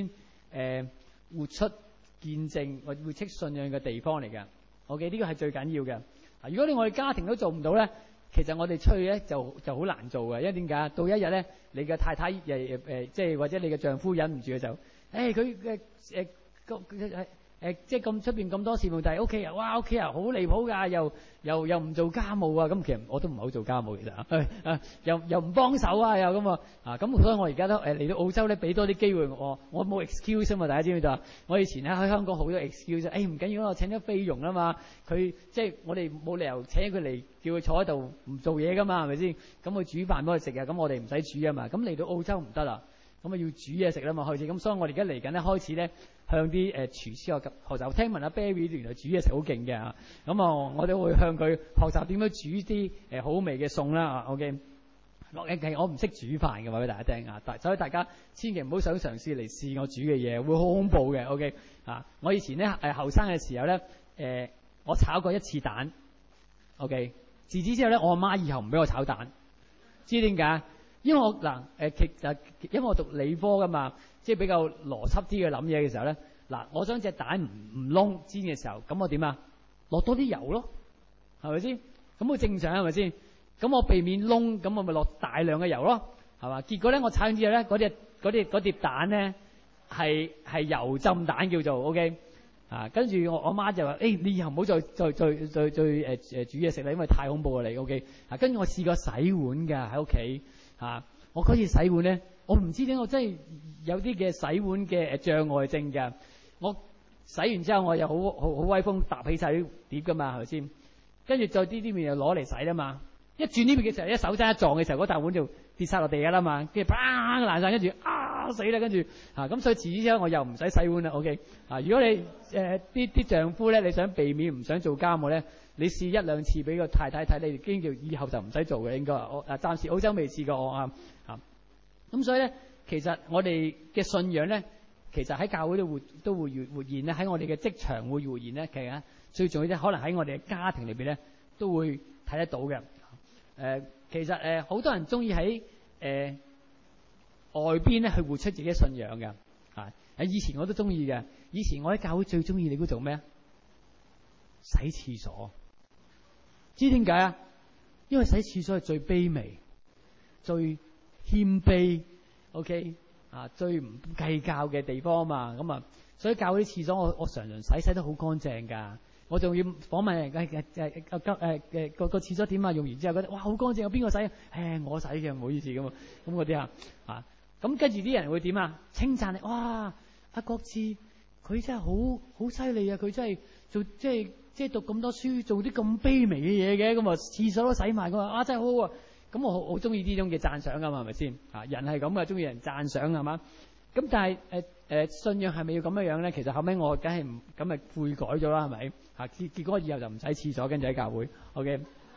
誒活出見證或活出信仰嘅地方嚟嘅。OK，呢個係最緊要嘅。啊，如果你我哋家庭都做唔到咧，其實我哋出去咧就就好難做嘅。因為點解？到一日咧，你嘅太太誒誒誒，即係或者你嘅丈夫忍唔住嘅時候，誒佢嘅誒個誒誒，即係咁出邊咁多事務，但係屋企人，哇屋企人好離譜㗎，又又又唔做家務啊！咁其實我都唔係好做家務其實啊，誒又又唔幫手啊，又咁啊啊咁，所以我而家都誒嚟到澳洲咧，俾多啲機會我，我冇 excuse 啊嘛，大家知唔知道啊？我以前咧喺香港好多 excuse，誒唔緊要，我請咗菲傭啊嘛，佢即係我哋冇理由請佢嚟叫佢坐喺度唔做嘢㗎嘛，係咪先？咁佢煮飯俾佢食啊，咁我哋唔使煮啊嘛，咁嚟到澳洲唔得啦。咁啊要煮嘢食啦嘛，開始咁，所以我哋而家嚟緊咧開始咧向啲誒、呃、廚師學學習。聽聞阿 Barry 原來煮嘢食好勁嘅啊，咁啊我哋會向佢學習點樣煮啲誒、呃、好味嘅餸啦。OK， 我誒我唔識煮飯嘅話俾大家聽啊，所以大家千祈唔好想嘗試嚟試我煮嘅嘢，會好恐怖嘅。OK 啊，我以前咧誒後生嘅時候咧誒、呃、我炒過一次蛋。OK， 自此之後咧我阿媽以後唔俾我炒蛋，知點解？因為我嗱誒其實因為我讀理科噶嘛，即係比較邏輯啲嘅諗嘢嘅時候咧，嗱我想隻蛋唔唔燶煎嘅時候，咁我點啊？落多啲油咯，係咪先？咁好正常係咪先？咁我避免燶，咁我咪落大量嘅油咯，係嘛？結果咧我炒完之後咧，嗰隻嗰啲嗰碟蛋咧係係油浸蛋叫做 OK 啊，跟住我我媽就話：誒、欸、你以後唔好再再再再再誒誒煮嘢食啦，因為太恐怖啦你 OK 啊。跟住我試過洗碗㗎喺屋企。啊！我嗰次洗碗咧，我唔知點解我真係有啲嘅洗碗嘅誒障礙症㗎。我洗完之後，我又好好好威風，搭起晒啲碟㗎嘛，係咪先？跟住再啲啲面又攞嚟洗啦嘛。一轉呢邊嘅時候，一手踭一撞嘅時候，嗰啖碗就跌晒落地㗎啦嘛。跟住砰爛晒，跟住啊死啦！跟住啊咁，所以遲啲之後我又唔使洗碗啦。OK 啊！如果你誒啲啲丈夫咧，你想避免唔想做家務咧，你試一兩次俾個太太睇，你經叫以後就唔使做嘅應該。我啊暫時澳洲未試過我啊啊咁，所以咧其實我哋嘅信仰咧，其實喺教會都會都會活活現咧，喺我哋嘅職場會活現咧。其實最重要咧，可能喺我哋嘅家庭裏邊咧都會睇得到嘅。誒、呃，其實誒好、呃、多人中意喺誒外邊咧去活出自己信仰嘅啊。喺以前我都中意嘅，以前我喺教會最中意你估做咩啊？洗廁所。知點解啊？因為洗廁所係最卑微、最謙卑 ，OK 啊，最唔計較嘅地方啊嘛。咁啊，所以教會啲廁所我我常常洗洗得好乾淨㗎。我仲要訪問人誒誒誒誒誒誒個個廁所點啊？用完之後覺得哇好乾淨，有邊個洗？誒我洗嘅，唔好意思咁啊。咁嗰啲啊啊，咁跟住啲人會點啊？稱讚你，哇！阿國志佢真係好好犀利啊！佢真係做即係。即係讀咁多書，做啲咁卑微嘅嘢嘅，咁啊廁所都洗埋，佢話啊真係好好啊！咁我好好中意呢種嘅讚賞噶嘛，係咪先？啊，人係咁啊，中意人讚賞係嘛？咁但係誒誒信仰係咪要咁樣樣咧？其實後尾我梗係唔咁咪悔改咗啦，係咪？啊結結果以後就唔使廁所，跟住喺教會 OK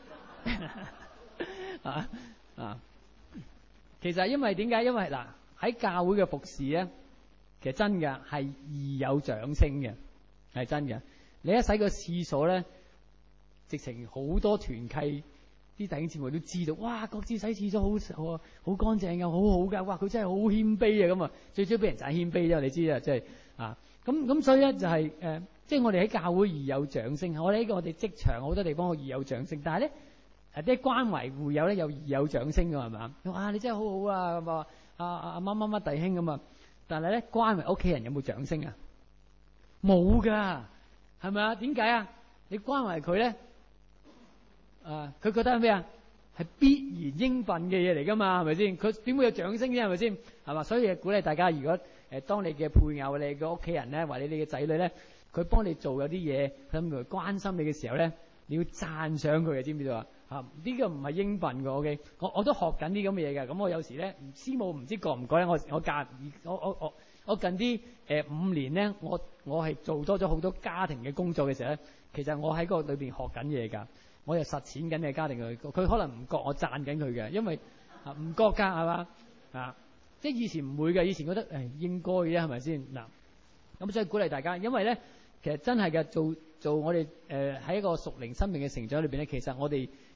啊啊！其實因為點解？因為嗱喺教會嘅服侍咧，其實真嘅係易有掌聲嘅，係真嘅。你一洗個廁所咧，直情好多團契啲弟兄姊妹都知道，哇！各自洗廁所好好好乾淨㗎，好好㗎，哇！佢真係好謙卑啊咁啊，最主要俾人讚謙卑啫，你知啊，即係啊，咁咁所以咧就係、是、誒，即、呃、係、就是、我哋喺教會易有掌聲，我哋喺我哋職場好多地方易有掌聲，但係咧誒啲關懷會友咧又易有掌聲㗎係嘛？哇！你真係好好啊咁啊，阿阿乜乜乜弟兄咁啊，但係咧關懷屋企人有冇掌聲啊？冇㗎。係咪啊？點解啊？你關懷佢咧，啊，佢覺得係咩啊？係必然應份嘅嘢嚟噶嘛？係咪先？佢點會有掌聲啫？係咪先？係嘛？所以鼓勵大家，如果誒、呃、當你嘅配偶、你嘅屋企人咧，或者你嘅仔女咧，佢幫你做有啲嘢，佢咁關心你嘅時候咧，你要讚賞佢嘅，知唔知道啊？嚇，呢個唔係應份嘅 ，OK？我我都學緊啲咁嘅嘢嘅。咁我有時咧，師母唔知覺唔覺咧？我我教我我我我近啲誒、呃、五年咧，我我係做多咗好多家庭嘅工作嘅時候咧，其實我喺個裏邊學緊嘢㗎，我又實踐緊嘅家庭嘅，佢可能唔覺我讚緊佢嘅，因為啊唔覺㗎係嘛啊，即係以前唔會嘅，以前覺得誒應該嘅係咪先嗱？咁所以鼓勵大家，因為咧其實真係嘅做做我哋誒喺一個屬靈生命嘅成長裏邊咧，其實我哋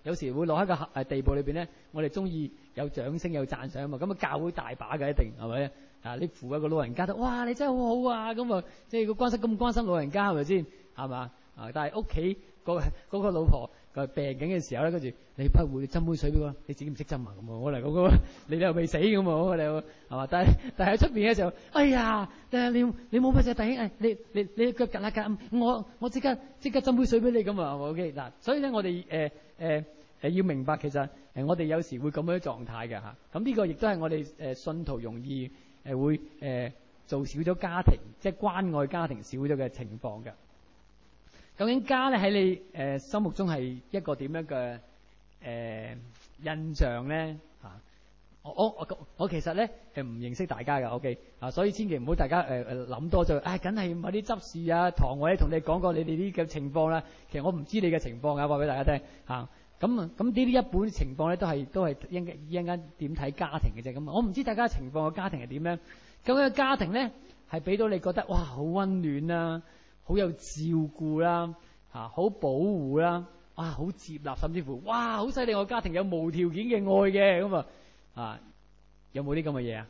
有時會落喺個誒地步裏邊咧，我哋中意有掌聲有讚賞啊嘛。咁啊教會大把嘅一定係咪啊？你扶一個老人家都哇你真係好好啊咁啊，即係個關心咁關心老人家係咪先係嘛啊？但係屋企嗰嗰個老婆佢病緊嘅時候咧，跟住你不會斟杯水俾我，你自己唔識斟啊咁啊！我嚟嗰個你又未死咁啊！我哋係嘛？但係但係喺出邊嘅時候，哎呀誒你你冇乜隻弟兄誒，你你你腳夾啦夾，我我即刻即刻斟杯水俾你咁啊！OK 嗱，所以咧我哋誒誒誒要明白其實誒我哋有時會咁樣狀態嘅嚇。咁呢個亦都係我哋誒信徒容易誒會誒做少咗家庭，即係關愛家庭少咗嘅情況嘅。究竟家咧喺你誒、呃、心目中係一個點樣嘅誒、呃、印象咧嚇？我我我我其實咧係唔認識大家嘅 ，OK 啊，所以千祈唔好大家誒誒諗多咗，唉，梗係某啲執事啊、堂委同你講過你哋呢個情況啦。其實我唔知你嘅情況啊，話俾大家聽嚇。咁啊咁呢啲一般情況咧都係都係一一陣間點睇家庭嘅啫。咁我唔知大家情況嘅家庭係點咧？咁嘅家庭咧係俾到你覺得哇好溫暖啊！好有照顧啦，嚇好保護啦，哇好接納，甚至乎哇好犀利！我家庭有無條件嘅愛嘅咁啊，啊有冇啲咁嘅嘢啊？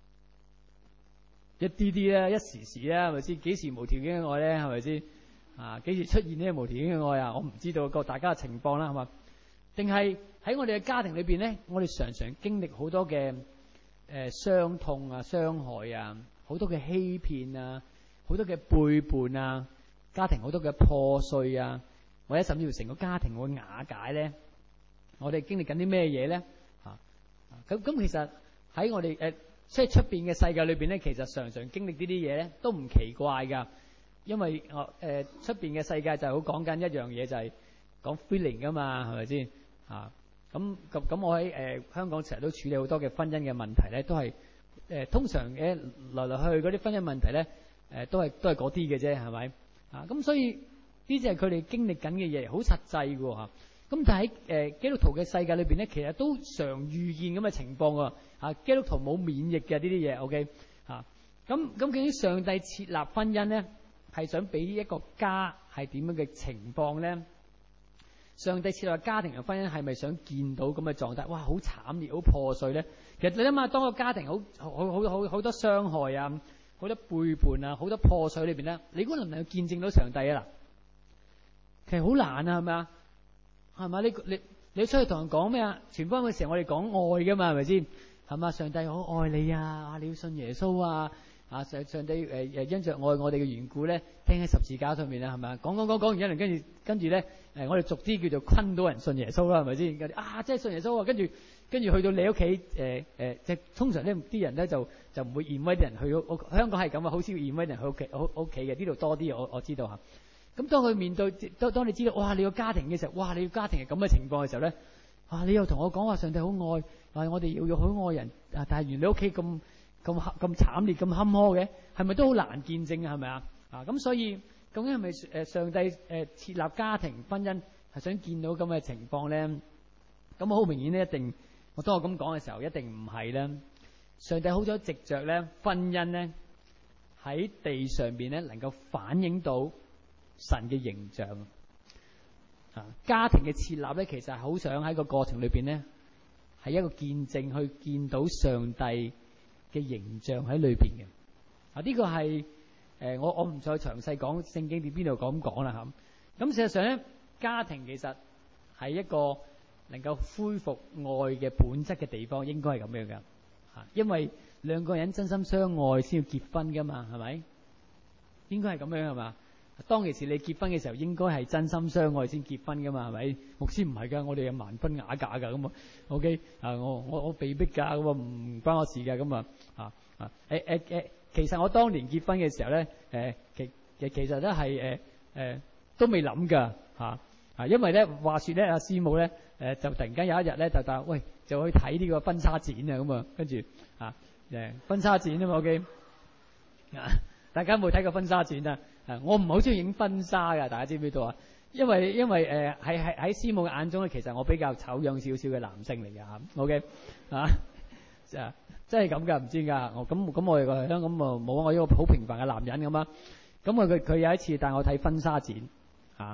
一啲啲咧，一時時咧，係咪先？幾時無條件嘅愛咧？係咪先？啊幾時出現呢個無條件嘅愛啊？我唔知道個大家嘅情況啦，係嘛？定係喺我哋嘅家庭裏邊咧，我哋常常經歷好多嘅誒傷痛啊、傷害啊，好多嘅欺騙啊。好多嘅背叛啊，家庭好多嘅破碎啊，或者甚至乎成個家庭會瓦解咧。我哋經歷緊啲咩嘢咧？嚇咁咁，其實喺我哋誒即係出邊嘅世界裏邊咧，其實常常經歷呢啲嘢咧，都唔奇怪㗎。因為我誒出邊嘅世界就係好講緊一樣嘢，就係講 feeling 㗎嘛，係咪先嚇？咁咁咁，我喺誒、呃、香港成日都處理好多嘅婚姻嘅問題咧，都係誒、呃、通常嘅來來去去嗰啲婚姻問題咧。誒、呃、都係都係嗰啲嘅啫，係咪啊？咁所以呢啲係佢哋經歷緊嘅嘢，好實際嘅喎。咁但係喺誒基督徒嘅世界裏邊咧，其實都常遇見咁嘅情況喎。啊，基督徒冇免疫嘅呢啲嘢 ，OK 嚇。咁咁究竟上帝設立婚姻咧，係想俾一個家係點樣嘅情況咧？上帝設立家庭嘅婚姻係咪想見到咁嘅狀態？哇，好慘烈，好破碎咧！其實你諗下，當個家庭好好好好好多傷害啊！好多背叛啊，好多破碎裏邊咧，你估能唔能夠見證到上帝啊？嗱，其實好難啊，係咪啊？係咪？你你你出去同人講咩啊？傳福音嘅時候，我哋講愛噶嘛，係咪先？係嘛？上帝好愛你啊！你要信耶穌啊！啊上上帝誒誒、呃、因着愛我哋嘅緣故咧，釘喺十字架上面啊，係咪啊？講講講講完一輪，跟住跟住咧誒，我哋逐啲叫做昆到人信耶穌啦，係咪先？啊，即係信耶穌啊！跟住。跟住去到你屋企，誒、呃、誒，即係通常咧啲人咧就就唔會 invite 啲人去屋。香港係咁啊，好少 invite 人去屋企屋屋企嘅。呢度多啲，我我知道嚇。咁當佢面對當當你知道，哇！你個家庭嘅時候，哇！你個家庭係咁嘅情況嘅時候咧，啊！你又同我講話上帝好愛，話我哋要要好愛人啊！但係原來你屋企咁咁咁慘烈、咁坎坷嘅，係咪都好難見證啊？係咪啊？啊！咁所以究竟係咪誒上帝誒設立家庭婚姻係想見到咁嘅情況咧？咁好明顯咧，一定。我當我咁講嘅時候，一定唔係啦。上帝好咗藉着咧婚姻咧喺地上邊咧，能夠反映到神嘅形象啊。家庭嘅設立咧，其實係好想喺個過程裏邊咧，係一個見證，去見到上帝嘅形象喺裏邊嘅啊。呢個係誒，我我唔再詳細講聖經點邊度咁講啦嚇。咁事實上咧，家庭其實係一個能夠恢復愛嘅本質嘅地方，應該係咁樣噶嚇，因為兩個人真心相愛先要結婚噶嘛，係咪？應該係咁樣係嘛？當其時你結婚嘅時候，應該係真心相愛先結婚噶嘛，係咪？牧師唔係㗎，我哋係盲婚啞嫁㗎咁啊。OK 啊，我我我被逼㗎咁啊，唔關我事㗎咁啊啊啊誒誒誒，其實我當年結婚嘅時候咧，誒其其其實都係誒誒都未諗㗎嚇啊，因為咧話説咧阿師母咧。誒就突然間有一日咧就話喂就去睇呢個婚紗展啊咁啊，跟住啊誒婚紗展啊嘛 OK 啊，大家有冇睇過婚紗展啊？啊我唔係好中意影婚紗㗎，大家知唔知道啊？因為因為誒喺喺喺師母嘅眼中咧，其實我比較醜樣少少嘅男性嚟㗎嚇 OK 啊啊真係咁㗎，唔知㗎我咁咁我哋個香咁啊冇我一個好平凡嘅男人咁啊，咁啊佢佢有一次帶我睇婚紗展嚇。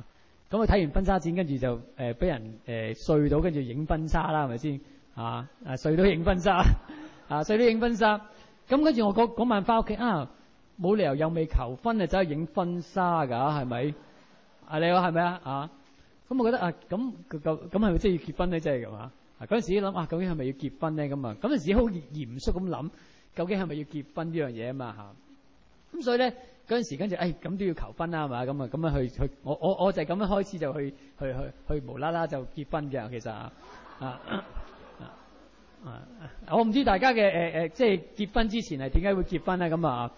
咁佢睇完婚紗展，跟住就誒俾人誒碎到，跟住影婚紗啦，係咪先啊？啊碎到影婚紗啊，碎到影婚紗。咁跟住我嗰嗰晚翻屋企啊，冇理由又未求婚啊，走去影婚紗㗎，係咪？啊你話係咪啊？啊咁我覺得啊，咁咁咁係咪真係要結婚咧？真係㗎嘛？啊嗰陣時諗啊，究竟係咪要結婚咧？咁啊，嗰陣時好嚴肅咁諗，究竟係咪要結婚呢樣嘢啊嘛嚇？咁所以咧嗰陣時跟住誒咁都要求婚啦係嘛？咁啊咁樣去去我我我就係咁樣開始就去去去去無啦啦就結婚嘅其實啊啊啊！我唔知大家嘅誒誒即係結婚之前係點解會結婚咧？咁啊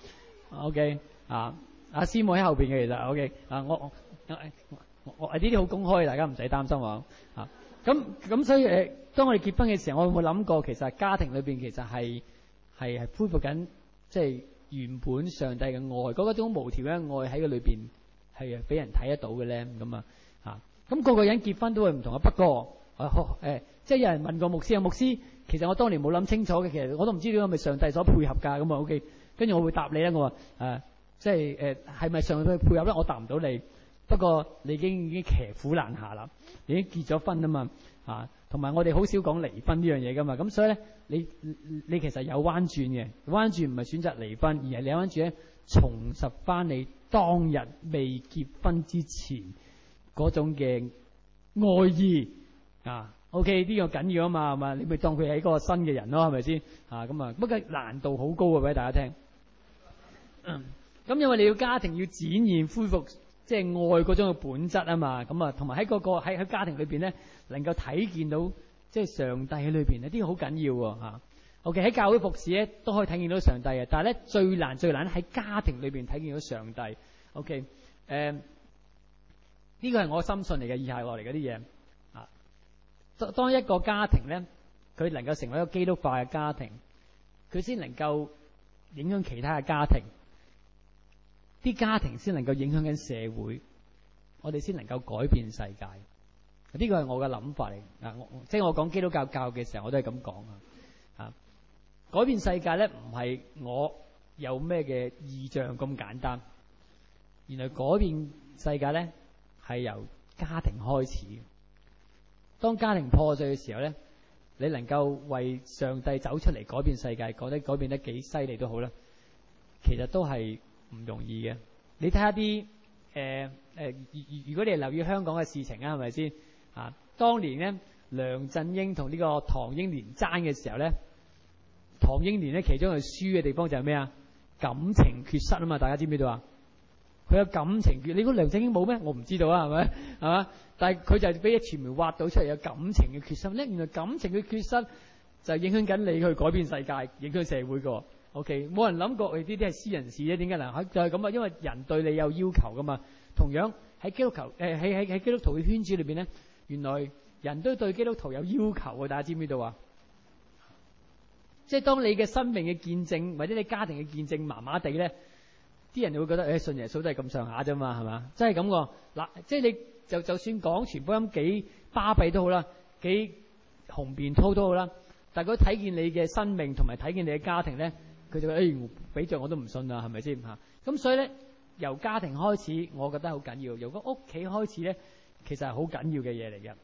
OK 啊阿師母喺後邊嘅其實 OK 啊我我我我呢啲好公開，大家唔使擔心喎啊！咁咁所以誒，當我哋結婚嘅時候，我有冇諗過其實家庭裏邊其實係係係恢復緊，即係原本上帝嘅愛，嗰種無條件嘅愛喺個裏邊係俾人睇得到嘅咧。咁啊嚇，咁個個人結婚都會唔同啊。不過誒，即係有人問過牧師啊，牧師其實我當年冇諗清楚嘅，其實我都唔知道係咪上帝所配合㗎。咁啊 OK，跟住我會答你咧，我話誒，即係誒係咪上帝配合咧？我答唔到你。不過你已經已經騎虎難下啦，已經結咗婚啊嘛啊，同埋我哋好少講離婚呢樣嘢噶嘛，咁所以咧你你其實有彎轉嘅，彎轉唔係選擇離婚，而係你彎轉咧重拾翻你當日未結婚之前嗰種嘅愛意啊。OK 呢個緊要啊嘛，係嘛？你咪當佢係一個新嘅人咯，係咪先啊？咁啊，不過難度好高啊，俾大家聽。咁、嗯、因為你要家庭要展現恢復。即係愛嗰種嘅本質啊嘛，咁啊，同埋喺嗰個喺喺家庭裏邊咧，能夠睇見到即係上帝喺裏邊呢啲好緊要喎嚇。OK 喺教會服侍咧都可以睇見到上帝嘅，但係咧最難最難喺家庭裏邊睇見到上帝。OK 誒、呃，呢、這個係我深信嚟嘅，以下落嚟嗰啲嘢啊。當一個家庭咧，佢能夠成為一個基督化嘅家庭，佢先能夠影響其他嘅家庭。啲家庭先能夠影響緊社會，我哋先能夠改變世界。呢個係我嘅諗法嚟啊！我即係我講基督教教嘅時候，我都係咁講啊！啊，改變世界咧，唔係我有咩嘅意象咁簡單。原來改變世界咧係由家庭開始。當家庭破碎嘅時候咧，你能夠為上帝走出嚟改變世界，講得改變得幾犀利都好啦，其實都係唔容易嘅。你睇下啲誒誒，如果你係留意香港嘅事情啊，係咪先啊？當年咧，梁振英同呢個唐英年爭嘅時候咧，唐英年咧其中係輸嘅地方就係咩啊？感情缺失啊嘛，大家知唔知道啊？佢有感情缺，你估梁振英冇咩？我唔知道啊，係咪？係嘛？但係佢就俾啲傳媒挖到出嚟有感情嘅缺失咧。原來感情嘅缺失就影響緊你去改變世界，影響社會個。OK， 冇人諗過呢啲係私人事咧，點解嗱？就係咁啊，因為人對你有要求噶嘛。同樣喺基督徒誒喺喺喺基督徒嘅圈子裏邊咧，原來人都對基督徒有要求啊！大家知唔知道啊？即係當你嘅生命嘅見證或者你家庭嘅見證麻麻地咧，啲人就會覺得誒、哎、信耶穌都係咁上下啫嘛，係嘛？真係咁喎嗱，即係你就就算講傳福音幾巴閉都好啦，幾雄辯滔都好啦，但係佢睇見你嘅生命同埋睇見你嘅家庭咧。佢就誒、哎，俾著我都唔信啦，係咪先嚇？咁所以咧，由家庭開始，我覺得好緊要。由個屋企開始咧，其實係好緊要嘅嘢嚟嘅。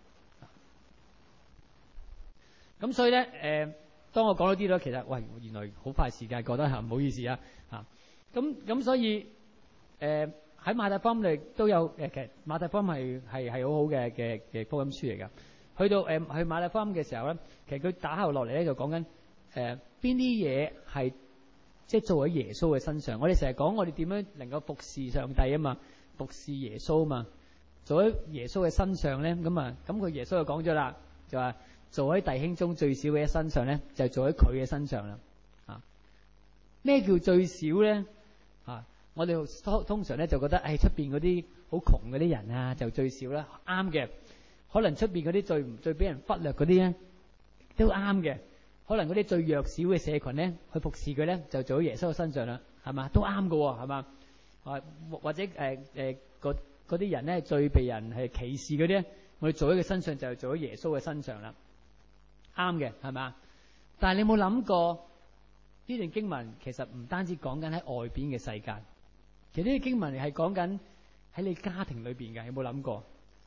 咁所以咧，誒、呃，當我講到啲咧，其實喂，原來好快時間過得嚇，唔好意思啊嚇。咁咁所以誒喺、呃、馬太福音裏都有誒，其實馬太福音係係係好好嘅嘅嘅福音書嚟㗎。去到誒、呃、去馬太福音嘅時候咧，其實佢打後落嚟咧就講緊誒邊啲嘢係。即係做喺耶穌嘅身上，我哋成日講我哋點樣能夠服侍上帝啊嘛，服侍耶穌啊嘛，做喺耶穌嘅身上咧，咁啊，咁佢耶穌就講咗啦，就話做喺弟兄中最少嘅身上咧，就係做喺佢嘅身上啦。啊，咩叫最少咧？啊，我哋通常咧就覺得，誒出邊嗰啲好窮嗰啲人啊，就最少啦，啱嘅。可能出邊嗰啲最唔最俾人忽略嗰啲咧，都啱嘅。可能嗰啲最弱小嘅社群咧，去服侍佢咧，就做喺耶穌嘅身上啦，係嘛？都啱㗎喎，係嘛？啊，或者誒誒嗰嗰啲人咧，最被人係歧視嗰啲咧，我哋做喺佢身上就係做喺耶穌嘅身上啦，啱嘅，係嘛？但係你有冇諗過呢段經文其實唔單止講緊喺外邊嘅世界，其實呢啲經文係講緊喺你家庭裏邊嘅，有冇諗過？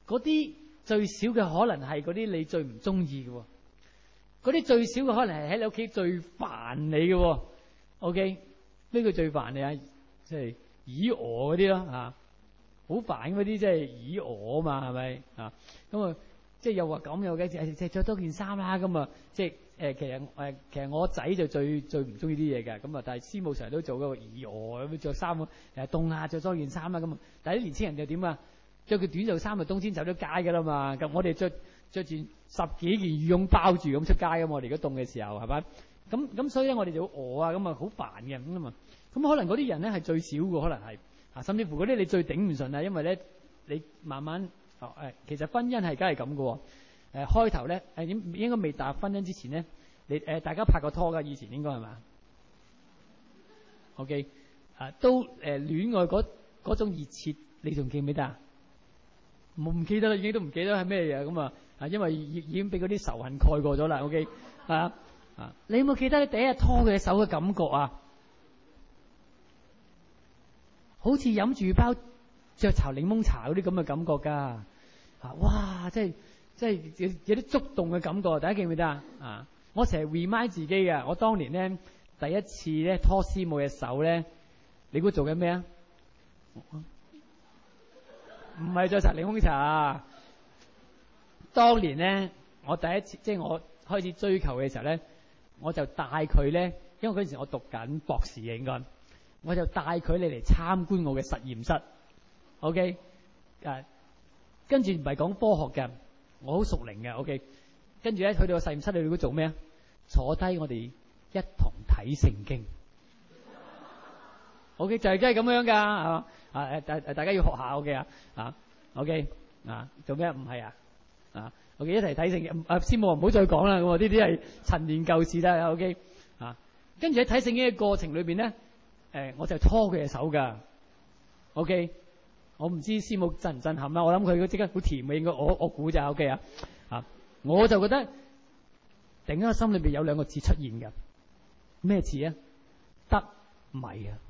嗰啲最少嘅可能係嗰啲你最唔中意嘅，嗰啲最少嘅可能係喺你屋企最煩你嘅。OK， 呢個最煩你啊，即係耳鵝嗰啲咯嚇，好煩嗰啲即係耳鵝啊嘛，係咪啊？咁啊，即係又話咁又嘅，即係著多件衫啦咁啊，即係誒其實誒其實我仔就最最唔中意啲嘢嘅，咁啊但係師母成日都做嗰個耳鵝咁著衫誒凍啊，著多件衫啦咁啊，但係啲年輕人就點啊？著佢短袖衫啊，冬天走咗街㗎啦嘛，咁我哋著著住十幾件羽絨包住咁出街㗎嘛，我哋而家凍嘅時候係咪？咁咁所以咧，我哋就餓啊，咁啊好煩嘅咁啊嘛。咁可能嗰啲人咧係最少嘅，可能係啊，甚至乎嗰啲你最頂唔順啊，因為咧你慢慢哦誒，其實婚姻係梗係咁嘅喎。誒開頭咧誒應應該未踏入婚姻之前咧，你誒、呃、大家拍過拖㗎，以前應該係嘛 ？OK 啊，都誒、呃、戀愛嗰嗰種熱切，你仲記唔記得啊？冇唔記得啦，已經都唔記得係咩嘢咁啊！啊，因為已已經俾嗰啲仇恨蓋過咗啦。OK 啊。啊！你有冇記得你第一日拖佢嘅手嘅感覺啊？好似飲住包雀巢檸檬茶嗰啲咁嘅感覺㗎。啊！哇！即係即係有有啲觸動嘅感覺，大家記唔記得啊？啊！我成日 remind 自己嘅，我當年咧第一次咧拖師母嘅手咧，你估做緊咩啊？唔係雀巢檸檬茶。當年咧，我第一次即係我開始追求嘅時候咧。我就帶佢咧，因為嗰陣時我讀緊博士嘅應該，我就帶佢嚟嚟參觀我嘅實驗室。OK，誒，跟住唔係講科學嘅，我好熟齡嘅。OK，跟住咧去到個實驗室裏邊做咩啊？坐低我哋一同睇聖經。OK，就係真係咁樣㗎，係嘛？啊誒誒，大家要學下 OK 啊啊 OK 啊，做咩唔係啊啊？OK， 一齊睇聖經。啊，師母唔好再講啦，咁啊呢啲係陳年舊事啦。OK，啊，跟住喺睇聖經嘅過程裏邊咧，誒，我就拖佢嘅手㗎。OK，我唔知師母震唔震撼啦。我諗佢即刻好甜嘅，應該我我估就 OK 啊。啊，我就覺得突然間心裏邊有兩個字出現㗎。咩字啊？得米啊！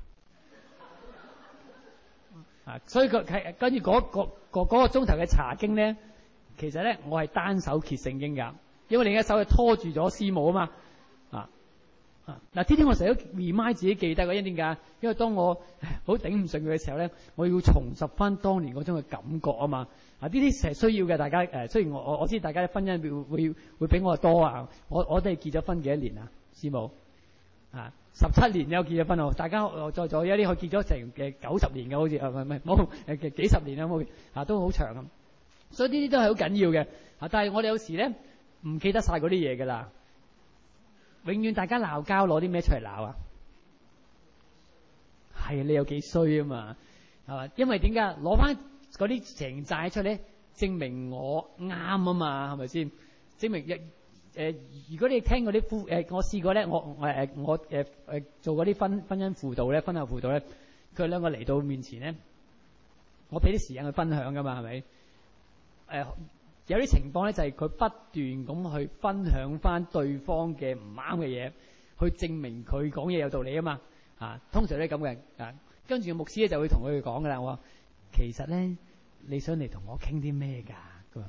啊，所以佢係跟住嗰個個嗰個鐘頭嘅查經咧。其實咧，我係單手揭聖經㗎，因為另一手係拖住咗師母啊嘛。啊啊嗱，呢啲我成日都 remind 自己記得嘅，因為點解？因為當我好頂唔順佢嘅時候咧，我要重拾翻當年嗰種嘅感覺啊嘛。啊，呢啲成日需要嘅，大家誒，雖然我我我知大家嘅婚姻會會會比我多啊。我我哋結咗婚幾多年啊，師母啊，十七年有結咗婚喎。大家在座有啲可結咗成嘅九十年嘅，好似啊唔係唔係冇誒幾十年啊冇啊，都好長咁。所以呢啲都係好緊要嘅，啊！但係我哋有時咧唔記得晒嗰啲嘢㗎啦。永遠大家鬧交攞啲咩出嚟鬧啊？係你有幾衰啊嘛？係嘛？因為點解攞翻嗰啲情債出嚟，證明我啱啊嘛？係咪先？證明一誒、呃，如果你聽嗰啲夫誒，我試過咧，我我誒我誒誒做嗰啲婚婚姻輔導咧，婚後輔導咧，佢兩個嚟到面前咧，我俾啲時間去分享㗎嘛，係咪？誒、呃、有啲情況咧，就係、是、佢不斷咁去分享翻對方嘅唔啱嘅嘢，去證明佢講嘢有道理啊嘛。啊，通常都係咁嘅。啊，跟住牧師咧就會同佢哋講噶啦。我話其實咧，你想嚟同我傾啲咩㗎？佢話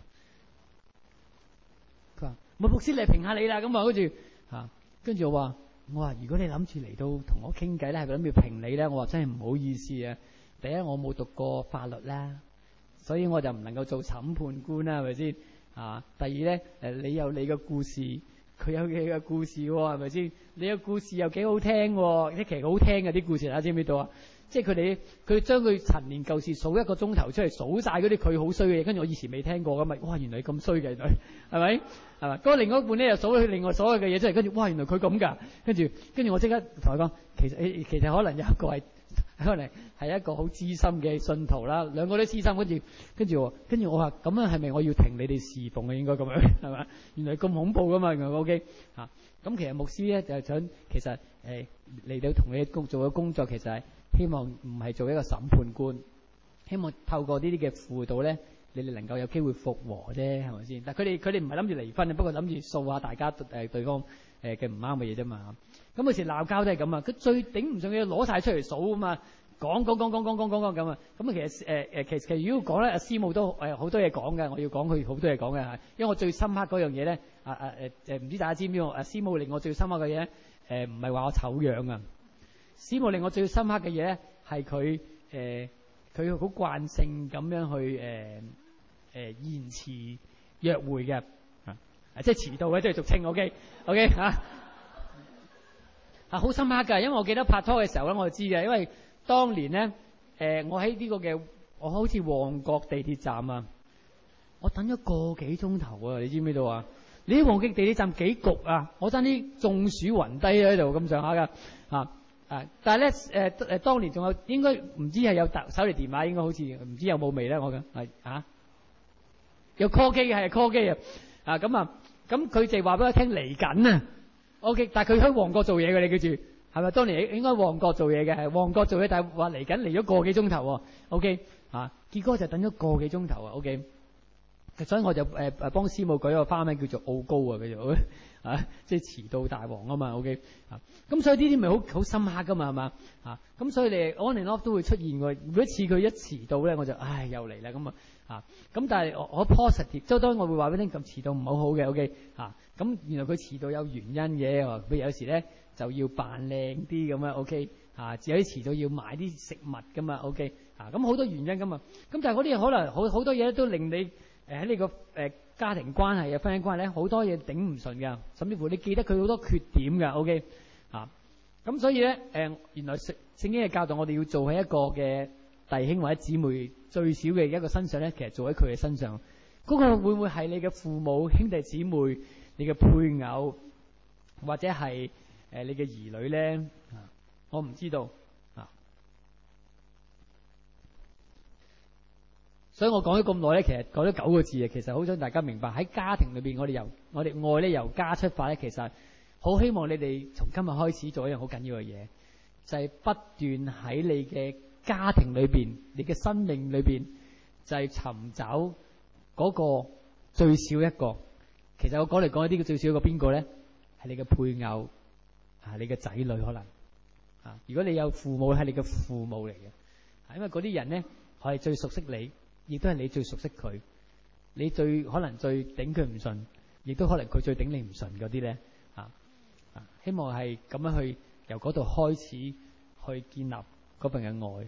佢話牧師嚟評下你啦。咁啊，跟住嚇，跟住我話我話如果你諗住嚟到同我傾偈咧，係諗住評你咧，我話真係唔好意思啊。第一，我冇讀過法律啦。所以我就唔能夠做審判官啦，係咪先？啊，第二咧，誒，你有你嘅故事，佢有佢嘅故事喎，係咪先？你嘅故事又幾好聽喎，啲其實好聽嘅啲故事，大家知唔知道啊？即係佢哋佢將佢陳年舊事數一個鐘頭出嚟，數晒嗰啲佢好衰嘅嘢，跟住我以前未聽過㗎嘛，哇！原來咁衰嘅，原來係咪？係嘛？嗰個另外一半咧又數佢另外所有嘅嘢出嚟，跟住哇！原來佢咁㗎，跟住跟住我即刻同佢講，其實誒其實可能有一個係。可能係一個好資深嘅信徒啦，兩個都資深，跟住跟住跟住我話咁樣係咪我要停你哋侍奉啊？應該咁樣係嘛？原來咁恐怖噶嘛？原來 OK 嚇。咁其實牧師咧就係想其實誒嚟到同你工做嘅工作，其實係希望唔係做一個審判官，希望透過呢啲嘅輔導咧，你哋能夠有機會復和啫，係咪先？但係佢哋佢哋唔係諗住離婚啊，不過諗住掃下大家誒對方誒嘅唔啱嘅嘢啫嘛。咁有時鬧交都係咁啊，佢最頂唔順嘅攞晒出嚟數啊嘛。 講講講講講講講講咁啊。咁啊，其實誒誒，其實其實如果講咧，阿師母都誒好多嘢講嘅，我要講佢好多嘢講嘅，因為我最深刻嗰樣嘢咧，啊啊誒誒，唔知大家知唔知喎？阿師母令我最深刻嘅嘢咧，誒唔係話我醜樣啊，師母令我最深刻嘅嘢咧係佢誒佢好慣性咁樣去誒誒、呃、延遲約會嘅啊，即係遲到咧，即係俗稱 OK OK 嚇啊，好深刻㗎，因為我記得拍拖嘅時候咧，我就知嘅，因為當年咧誒、呃、我喺呢個嘅我好似旺角地鐵站啊，我等咗個幾鐘頭啊，你知唔知道啊？你啲旺角地鐵站幾焗啊！我爭啲中暑暈低喺度咁上下㗎啊！啊！但係咧誒誒，當年仲有應該唔知係有手提電話，應該好似唔知有冇味咧，我嘅係啊，有 call 機嘅係 call 機啊！啊咁啊，咁佢就話俾我聽嚟緊啊 ，OK， 但係佢喺旺角做嘢嘅，你記住係咪？當年應該旺角做嘢嘅，係旺角做嘢，但係話嚟緊嚟咗個幾鐘頭喎 ，OK 啊，結果就等咗個幾鐘頭啊 ，OK。所以我就誒誒幫師母舉個花名叫做傲高啊，叫做啊，即係遲到大王啊嘛 ，OK 啊，咁所以呢啲咪好好深刻噶嘛，係嘛啊？咁所以你 on and off 都會出現喎。每一次佢一遲到咧，我就唉又嚟啦咁啊啊！咁但係我我 positive，即係當然我會話俾你聽，咁遲到唔好好嘅 OK 啊。咁原來佢遲到有原因嘅，譬如有時咧就要扮靚啲咁啊 OK 啊，有啲遲到要買啲食物噶嘛 OK 啊，咁好多原因噶嘛。咁但係嗰啲可能好好多嘢都令你。誒喺呢個誒家庭關係啊、婚姻關係咧，好多嘢頂唔順㗎，甚至乎你記得佢好多缺點㗎。OK 啊，咁所以咧誒，原來聖聖經嘅教導，我哋要做喺一個嘅弟兄或者姊妹最少嘅一個身上咧，其實做喺佢嘅身上。嗰個會唔會係你嘅父母、兄弟姊妹、你嘅配偶，或者係誒你嘅兒女咧？啊，我唔知道。所以我講咗咁耐咧，其實講咗九個字啊。其實好想大家明白喺家庭裏邊，我哋由我哋愛咧由家出發咧，其實好希望你哋從今日開始做一樣好緊要嘅嘢，就係不斷喺你嘅家庭裏邊、你嘅生命裏邊，就係尋找嗰個最少一個。其實我講嚟講去，呢個最少一個邊個咧？係你嘅配偶啊，你嘅仔女可能啊。如果你有父母，係你嘅父母嚟嘅，因為嗰啲人咧係最熟悉你。亦都係你最熟悉佢，你最可能最頂佢唔順，亦都可能佢最頂你唔順嗰啲咧啊啊！希望係咁樣去由嗰度開始去建立嗰份嘅愛。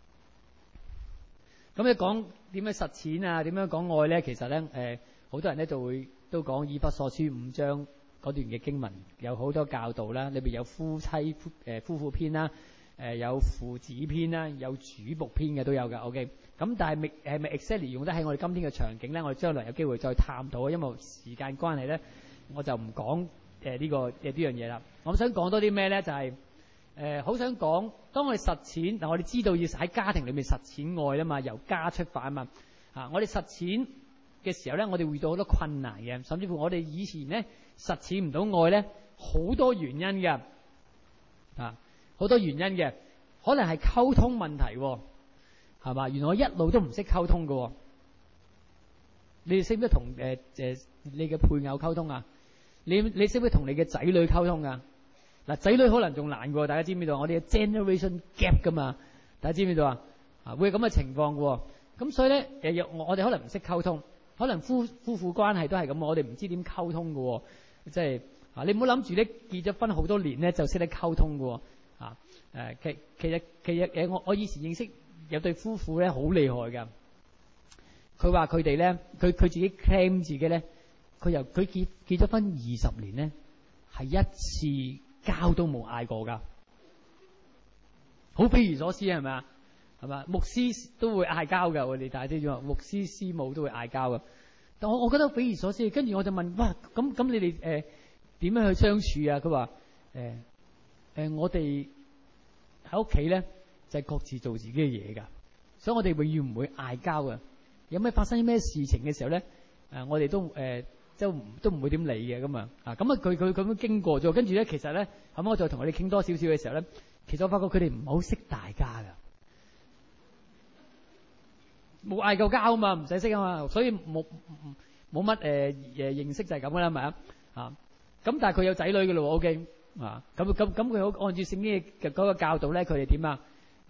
咁你講點樣實踐啊？點樣講愛咧？其實咧誒，好多人咧就會都講以弗所書五章嗰段嘅經文，有好多教導啦，裏邊有夫妻誒夫婦篇啦。誒、呃、有父子篇啦，有主僕篇嘅都有㗎 OK。咁但係咪係咪 exactly 用得喺我哋今天嘅場景咧？我哋將來有機會再探討，因為時間關係咧，我就唔講誒呢個誒呢樣嘢啦。我想講多啲咩咧？就係誒好想講，當我哋實踐嗱，我哋知道要喺家庭裏面實踐愛啊嘛，由家出發啊嘛啊！我哋實踐嘅時候咧，我哋會遇到好多困難嘅，甚至乎我哋以前咧實踐唔到愛咧，好多原因㗎啊！好多原因嘅，可能係溝通問題，係嘛？原來我一路都唔識溝通嘅，你哋識唔識同誒誒你嘅配偶溝通啊？你你識唔識同你嘅仔女溝通啊？嗱，仔女可能仲難過，大家知唔知道？我哋嘅 generation gap 噶嘛，大家知唔知道啊？啊，會有咁嘅情況嘅，咁所以咧誒，我我哋可能唔識溝通，可能夫夫婦關係都係咁，我哋唔知點溝通嘅，即係啊，你唔好諗住咧結咗婚好多年咧就識得溝通嘅。啊誒，其其實其實誒，我我以前認識有對夫婦咧，好厲害㗎。佢話佢哋咧，佢佢自己 claim 自己咧，佢由佢結結咗婚二十年咧，係一次交都冇嗌過㗎，好匪夷所思係咪啊？係嘛？牧師都會嗌交㗎，我哋大啲咗，牧師師母都會嗌交㗎。但我我覺得匪夷所思，跟住我就問：哇，咁咁你哋誒點樣去相處啊？佢話誒。誒、呃，我哋喺屋企咧就係、是、各自做自己嘅嘢㗎，所以我哋永遠唔會嗌交㗎。有咩發生咩事情嘅時候咧，誒、呃，我哋都誒、呃、都都唔會點理嘅咁啊。啊，咁啊，佢佢咁樣經過咗，跟住咧，其實咧，後尾我再同佢哋傾多少少嘅時候咧，其實我發覺佢哋唔係好識大家㗎，冇嗌過交啊嘛，唔使識啊嘛，所以冇冇乜誒誒認識就係咁㗎啦，係咪啊？啊，咁但係佢有仔女㗎咯 ，OK。啊，咁咁咁佢好按照聖經嘅嗰個教導咧，佢哋點啊？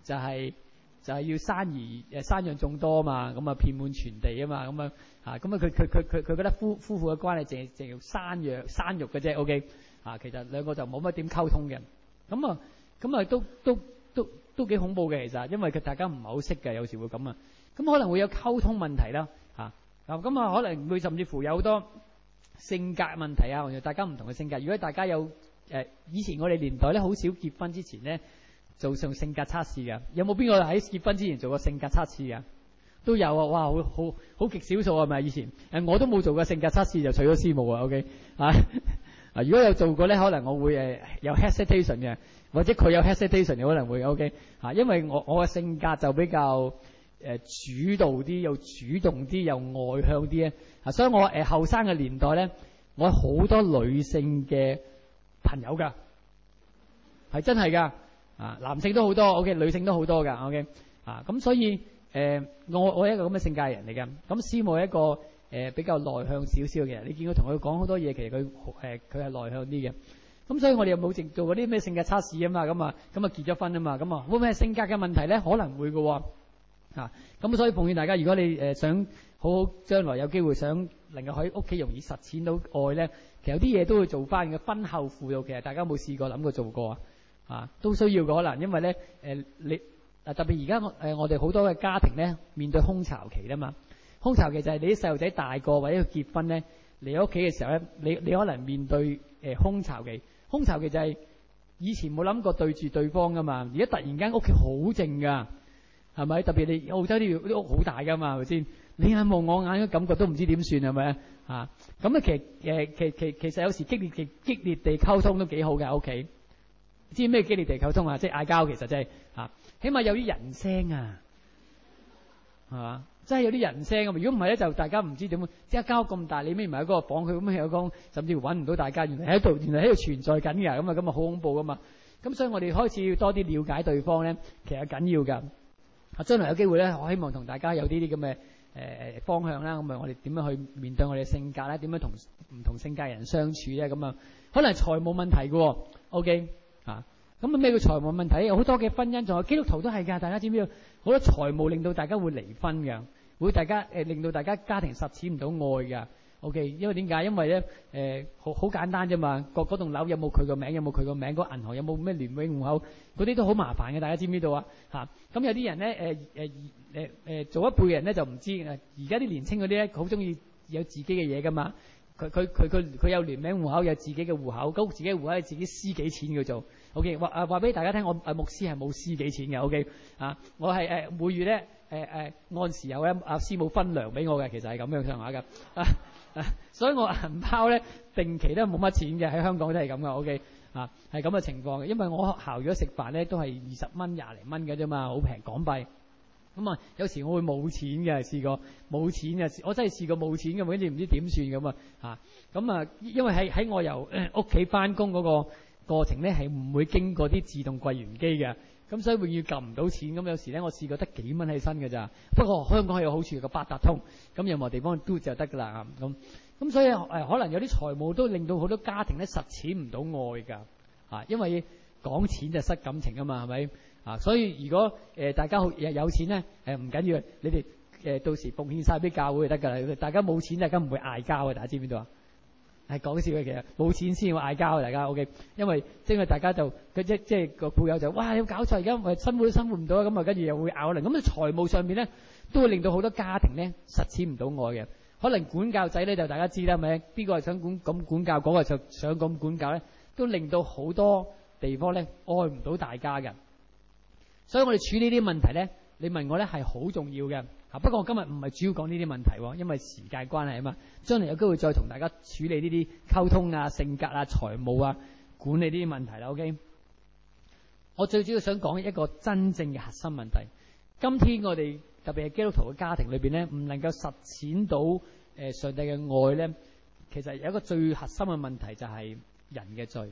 就係、是、就係、是、要生兒誒生養眾多啊嘛，咁啊遍滿全地啊嘛，咁啊啊咁啊佢佢佢佢佢覺得夫夫婦嘅關係淨係淨係要生養生育嘅啫 ，OK 啊，其實兩個就冇乜點溝通嘅，咁啊咁啊都都都都幾恐怖嘅其實，因為佢大家唔係好識嘅，有時會咁啊，咁可能會有溝通問題啦嚇，嗱咁啊可能會甚至乎有好多性格問題啊，或者大家唔同嘅性格。如果大家有誒、呃、以前我哋年代咧，好少結婚之前咧做上性格測試嘅。有冇邊個喺結婚之前做過性格測試嘅？都有啊！哇，好好好極少數係咪？以前誒我都冇做過性格測試，就娶咗師母啊。OK 啊啊！如果有做過咧，可能我會誒有 hesitation 嘅，或者佢有 hesitation 嘅可能會 OK 啊，因為我我嘅性格就比較誒主導啲，又主動啲，又外向啲咧。啊，所以我誒後生嘅年代咧，我好多女性嘅朋友㗎，係真係㗎。啊，男性都好多 ，OK， 女性都好多㗎 ，OK。啊，咁所以誒、呃，我我係一個咁嘅性格人嚟㗎。咁師母係一個誒、呃、比較內向少少嘅人。你見佢同佢講好多嘢，其實佢誒佢係內向啲嘅。咁所以我哋又冇淨做嗰啲咩性格測試啊嘛，咁啊咁啊結咗婚啊嘛，咁啊會唔會係性格嘅問題咧？可能會㗎喎。啊，咁所以奉勸大家，如果你誒想好好將來有機會想能夠喺屋企容易實踐到愛咧，其實有啲嘢都會做翻嘅婚後輔導。其實大家有冇試過諗過做過啊？啊，都需要嘅可能，因為咧誒、呃、你啊特別而家誒我哋好多嘅家庭咧面對空巢期啦嘛，空巢期就係你啲細路仔大個或者佢結婚咧嚟屋企嘅時候咧，你你可能面對誒、呃、空巢期，空巢期就係以前冇諗過對住對方噶嘛，而家突然間屋企好靜噶。係咪？特別你澳洲啲啲屋好大㗎嘛，係咪先？你眼望我眼嘅感覺都唔知點算係咪啊？咁啊，其實誒其其其實有時激烈嘅激烈地溝通都幾好嘅喺屋企。知咩激烈地溝通啊？即係嗌交，其實真係啊，起碼有啲人聲啊，係嘛？真係有啲人聲啊！如果唔係咧，就大家唔知點會即係間屋咁大，你孭埋喺嗰個房，佢咁樣有講，甚至乎揾唔到大家。原來喺度，原來喺度存在緊㗎，咁啊咁啊好恐怖㗎嘛！咁所以我哋開始要多啲了解對方咧，其實緊要㗎。啊，將來有機會咧，我希望同大家有啲啲咁嘅誒方向啦。咁啊，我哋點樣去面對我哋嘅性格咧？點樣同唔同性格人相處咧？咁啊，可能係財務問題嘅喎。OK 啊，咁啊咩叫財務問題？有好多嘅婚姻，仲有基督徒都係㗎。大家知唔知道？好多財務令到大家會離婚㗎，會大家誒、呃、令到大家家庭實踐唔到愛㗎。OK，因為點解？因為咧誒好好簡單啫嘛。個嗰棟樓有冇佢個名？有冇佢個名？嗰銀行有冇咩聯永戶口？嗰啲都好麻煩嘅。大家知唔知道啊？嚇！咁有啲人咧誒誒誒誒做一輩嘅人咧就唔知誒。而家啲年青嗰啲咧好中意有自己嘅嘢㗎嘛。佢佢佢佢佢有聯名戶口，有自己嘅戶口，咁自己嘅戶口係自己私幾錢叫做 OK。話啊話俾大家聽，我啊牧師係冇私幾錢嘅 OK 啊。我係誒、呃、每月咧誒誒按時有咧阿師母分糧俾我嘅，其實係咁樣上下㗎啊。啊，所以我銀包咧定期都冇乜錢嘅，喺香港都係咁嘅 ，OK 啊，係咁嘅情況嘅。因為我學校如果食飯咧都係二十蚊、廿零蚊嘅啫嘛，好平港幣。咁啊，有時我會冇錢嘅，試過冇錢嘅，我真係試過冇錢嘅，跟住唔知點算咁啊嚇。咁啊，因為喺喺我由屋企翻工嗰個過程咧，係唔會經過啲自動櫃員機嘅。咁所以永遠撳唔到錢，咁有時咧我試過得幾蚊起身㗎咋。不過香港係有好處個八達通，咁任何地方都就得㗎啦。咁咁所以誒、呃、可能有啲財務都令到好多家庭咧實踐唔到愛㗎啊，因為講錢就失感情啊嘛，係咪啊？所以如果誒、呃、大家好有錢咧誒唔緊要，你哋誒、呃、到時奉獻晒俾教會就得㗎啦。大家冇錢大家唔會嗌交嘅，大家知唔知道啊？係講笑嘅，其實冇錢先會嗌交，大家 OK。因為即係大家就佢即即係個配偶就哇，你搞錯，而家咪生活都生活唔到，咁啊跟住又會拗嚟。咁啊財務上面咧都會令到好多家庭咧實踐唔到愛嘅。可能管教仔咧就大家知啦，咪邊個係想管咁管教，嗰個就想咁管教咧，都令到好多地方咧愛唔到大家嘅。所以我哋處理呢啲問題咧，你問我咧係好重要嘅。不過我今日唔係主要講呢啲問題，因為時間關係啊嘛。將來有機會再同大家處理呢啲溝通啊、性格啊、財務啊、管理呢啲問題啦。OK，我最主要想講一個真正嘅核心問題。今天我哋特別係基督徒嘅家庭裏邊咧，唔能夠實踐到誒上帝嘅愛咧，其實有一個最核心嘅問題就係人嘅罪。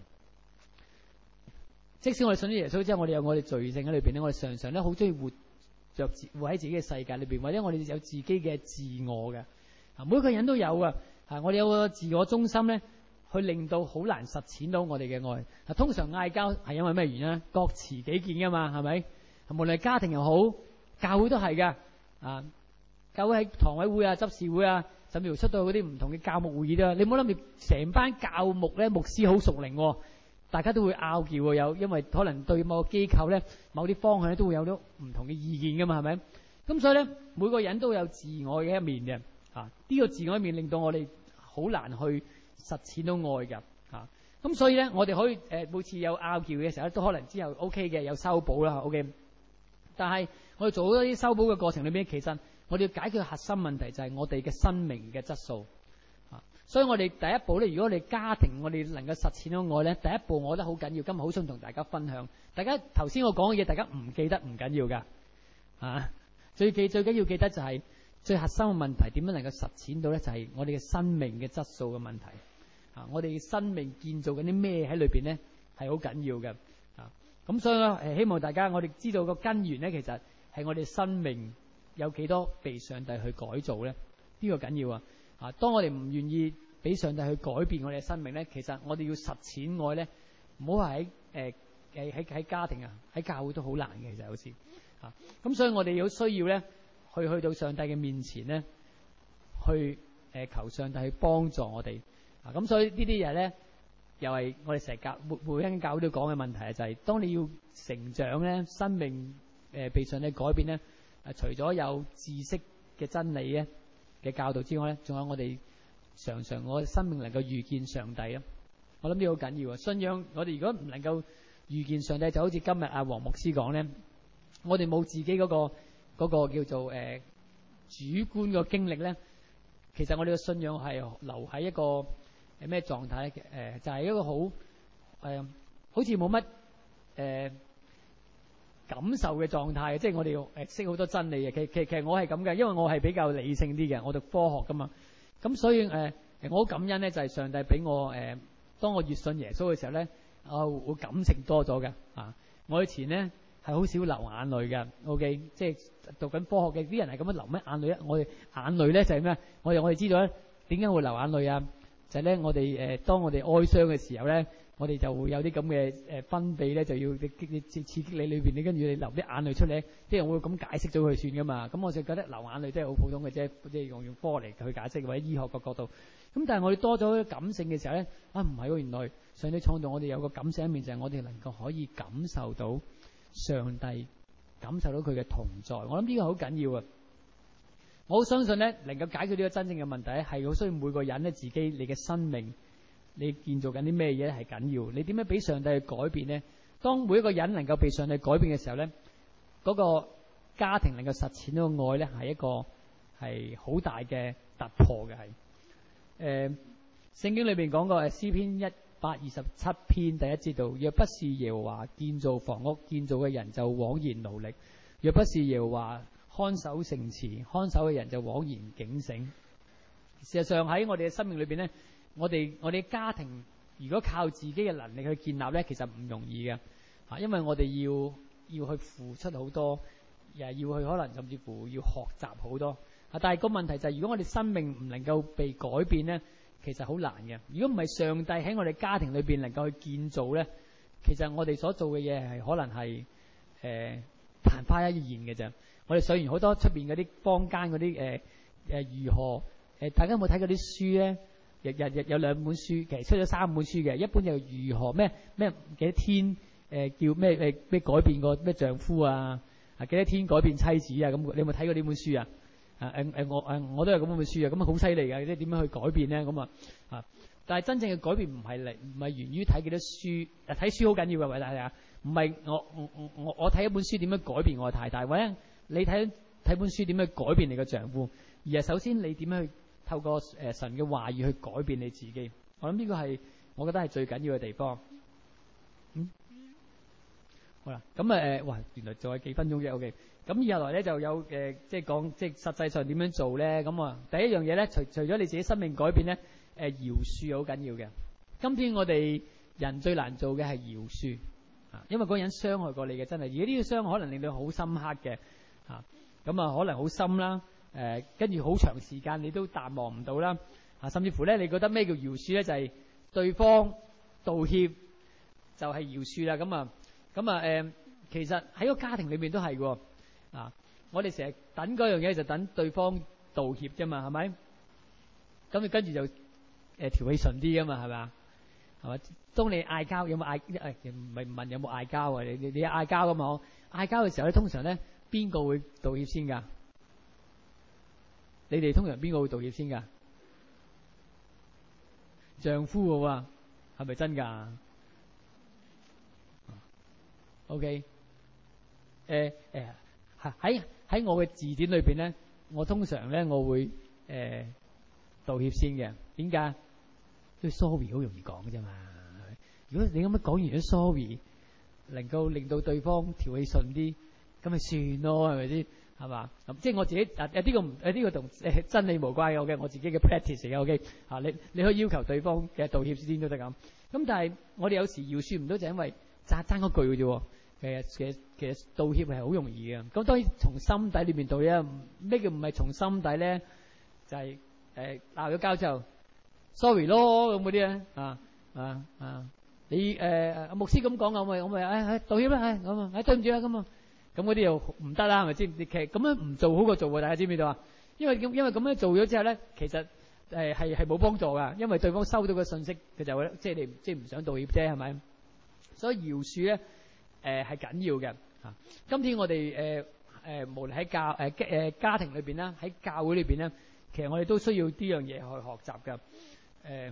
即使我哋信咗耶穌之後，我哋有我哋罪性喺裏邊咧，我哋常常咧好中意活着活喺自己嘅世界裏邊，或者我哋有自己嘅自我嘅。啊，每個人都有啊。啊，我哋有個自我中心咧，去令到好難實踐到我哋嘅愛。啊，通常嗌交係因為咩原因咧？各持己見噶嘛，係咪？ 無論係家庭又好，教會都係㗎。啊，教會喺堂委會啊、執事會啊，甚至乎出到嗰啲唔同嘅教牧會議都，你唔好諗住成班教牧咧，牧師好屬靈喎，大家都會拗撬喎，有因為可能對某個機構咧、某啲方向咧都會有咗唔同嘅意見噶嘛，係咪？咁所以咧，每個人都有自我嘅一面嘅。啊，呢個自我一面令到我哋好難去實踐到愛㗎。啊，咁所以咧，我哋可以誒每次有拗撬嘅時候都可能之後 OK 嘅，有修補啦 OK。但係我哋做好多啲修補嘅過程裏邊，其實我哋要解決核心問題就係我哋嘅生命嘅質素。啊，所以我哋第一步咧，如果我哋家庭我哋能夠實踐到愛咧，第一步我覺得好緊要。今日好想同大家分享，大家頭先我講嘅嘢，大家唔記得唔緊要㗎。啊，最記最緊要記得就係最核心嘅問題點樣能夠實踐到咧，就係我哋嘅生命嘅質素嘅問題。啊，我哋嘅生命建造緊啲咩喺裏邊咧，係好緊要嘅。啊，咁所以咧，誒希望大家我哋知道個根源咧，其實係我哋生命有幾多被上帝去改造咧？呢個緊要啊！啊，當我哋唔願意俾上帝去改變我哋嘅生命咧，其實我哋要實踐愛咧，唔好係喺誒誒喺喺家庭啊，喺教會都好難嘅，其實有時啊。咁所以我哋有需要咧，去去到上帝嘅面前咧，去誒求上帝去幫助我哋啊。咁所以呢啲嘢咧，又係我哋成日教每每間教會都講嘅問題啊，就係當你要成長咧，生命誒被上帝改變咧，誒除咗有知識嘅真理咧嘅教導之外咧，仲有我哋常常我嘅生命能夠遇見上帝啊！我諗呢個好緊要啊！信仰我哋如果唔能夠遇見上帝，就好似今日阿黃牧師講咧，我哋冇自己嗰個嗰個叫做誒主觀個經歷咧，其實我哋嘅信仰係留喺一個誒咩狀態咧？誒就係一個好誒，好似冇乜誒感受嘅狀態，即係我哋誒識好多真理嘅。其其其實我係咁嘅，因為我係比較理性啲嘅，我讀科學噶嘛。咁所以誒，我好感恩咧，就係上帝俾我誒，當我越信耶穌嘅時候咧，我會感情多咗嘅啊！我以前咧係好少流眼淚嘅。OK，即係讀緊科學嘅啲人係咁樣流咩眼淚咧？我哋眼淚咧就係咩？我哋我哋知道咧點解會流眼淚啊？就係咧我哋誒，當我哋哀傷嘅時候咧，我哋就會有啲咁嘅誒分泌咧，就要激你刺激你裏邊，你跟住你流啲眼淚出嚟，啲人會咁解釋咗佢算噶嘛。咁我就覺得流眼淚都係好普通嘅啫，即係用用科學嚟去解釋或者醫學個角度。咁但係我哋多咗感性嘅時候咧，啊唔係喎，原來上帝創造我哋有個感性一面，就係我哋能夠可以感受到上帝，感受到佢嘅同在。我諗呢個好緊要啊！我好相信咧，能夠解決呢個真正嘅問題咧，係好需要每個人咧自己你嘅生命。你建造緊啲咩嘢係緊要？你點樣俾上帝去改變呢？當每一個人能夠被上帝改變嘅時候呢，嗰個家庭能夠實踐到愛呢，係一個係好大嘅突破嘅。係誒，聖經裏邊講過誒，詩篇一百二十七篇第一節度，若不是耶和華建造房屋，建造嘅人就枉然勞力；若不是耶和華看守城池，看守嘅人就枉然警醒。事實上喺我哋嘅生命裏邊呢。我哋我哋家庭如果靠自己嘅能力去建立咧，其實唔容易嘅嚇，因為我哋要要去付出好多，又係要去可能甚至乎要學習好多啊。但係個問題就係，如果我哋生命唔能夠被改變咧，其實好難嘅。如果唔係上帝喺我哋家庭裏邊能夠去建造咧，其實我哋所做嘅嘢係可能係誒曇花一現嘅啫。我哋上完好多出邊嗰啲坊間嗰啲誒誒如何誒、呃，大家有冇睇嗰啲書咧？日日日有兩本書，其實出咗三本書嘅。一本就如何咩咩幾多天誒、呃、叫咩誒咩改變個咩丈夫啊，啊幾多天改變妻子啊，咁你有冇睇過呢本書啊？啊誒誒我誒我都有咁本書啊，咁啊好犀利㗎，你點樣去改變咧？咁啊啊！但係真正嘅改變唔係嚟唔係源於睇幾多書，睇書好緊要嘅，喂大家，唔係我我我我我睇一本書點樣改變我嘅太太，或者你睇睇本書點樣改變你嘅丈夫，而係首先你點樣去透過誒神嘅話語去改變你自己。我諗呢個係我覺得係最緊要嘅地方。嗯，好啦，咁誒誒，哇，原來仲有幾分鐘啫。OK，咁以後來咧就有誒、呃，即係講即係實際上點樣做咧。咁啊，第一樣嘢咧，除除咗你自己生命改變咧，誒、呃、饒恕好緊要嘅。今天我哋人最難做嘅係饒恕啊，因為嗰個人傷害過你嘅，真係而家呢個傷可能令到好深刻嘅啊，咁啊可能好深啦。誒，跟住好長時間你都淡忘唔到啦，啊，甚至乎咧，你覺得咩叫饒恕咧？就係、是、對方道歉就係饒恕啦。咁啊，咁啊，誒， 其實喺個家庭裏面都係喎。啊，我哋成日等嗰樣嘢就等對方道歉啫嘛，係咪？咁你跟住就誒調氣順啲噶嘛，係咪啊？係嘛？當你嗌交有冇嗌誒？唔係問有冇嗌交啊？你你你嗌交噶嘛？嗌交嘅時候咧，通常咧邊個會道歉先㗎？你哋通常邊個會道歉先㗎？丈夫嘅喎，係咪真㗎 ？OK，誒誒喺喺我嘅字典裏邊咧，我通常咧我會誒、呃、道歉先嘅。點解？因為 sorry 好容易講嘅啫嘛。如果你咁樣講完咗 sorry，能夠令到對方調氣順啲，咁咪算咯，係咪先？係嘛？咁即係我自己啊！有啲個唔有啲個同誒真理無關嘅，我嘅我自己嘅 practice 嚟嘅。OK 嚇，你你可以要求對方嘅道歉先都得咁。咁但係我哋有時饒恕唔到，就因為爭爭嗰句嘅啫。其實其實其實道歉係好容易嘅。咁當然從心底裏面道歉，咩叫唔係從心底咧？就係誒鬧咗交之後 sorry 咯咁嗰啲咧啊啊啊！你誒阿牧師咁講啊，我咪我咪誒誒道歉啦，係咁啊，誒對唔住啊咁啊。咁嗰啲又唔得啦，係咪先？其實咁樣唔做好過做喎，大家知唔知道啊？因為咁因為咁樣做咗之後咧，其實誒係係冇幫助噶，因為對方收到個信息，佢就會即係你即係唔想道歉啫，係咪？所以饒恕咧誒係緊要嘅嚇。今天我哋誒誒無論喺教誒誒家庭裏邊啦，喺教會裏邊咧，其實我哋都需要呢樣嘢去學習㗎。誒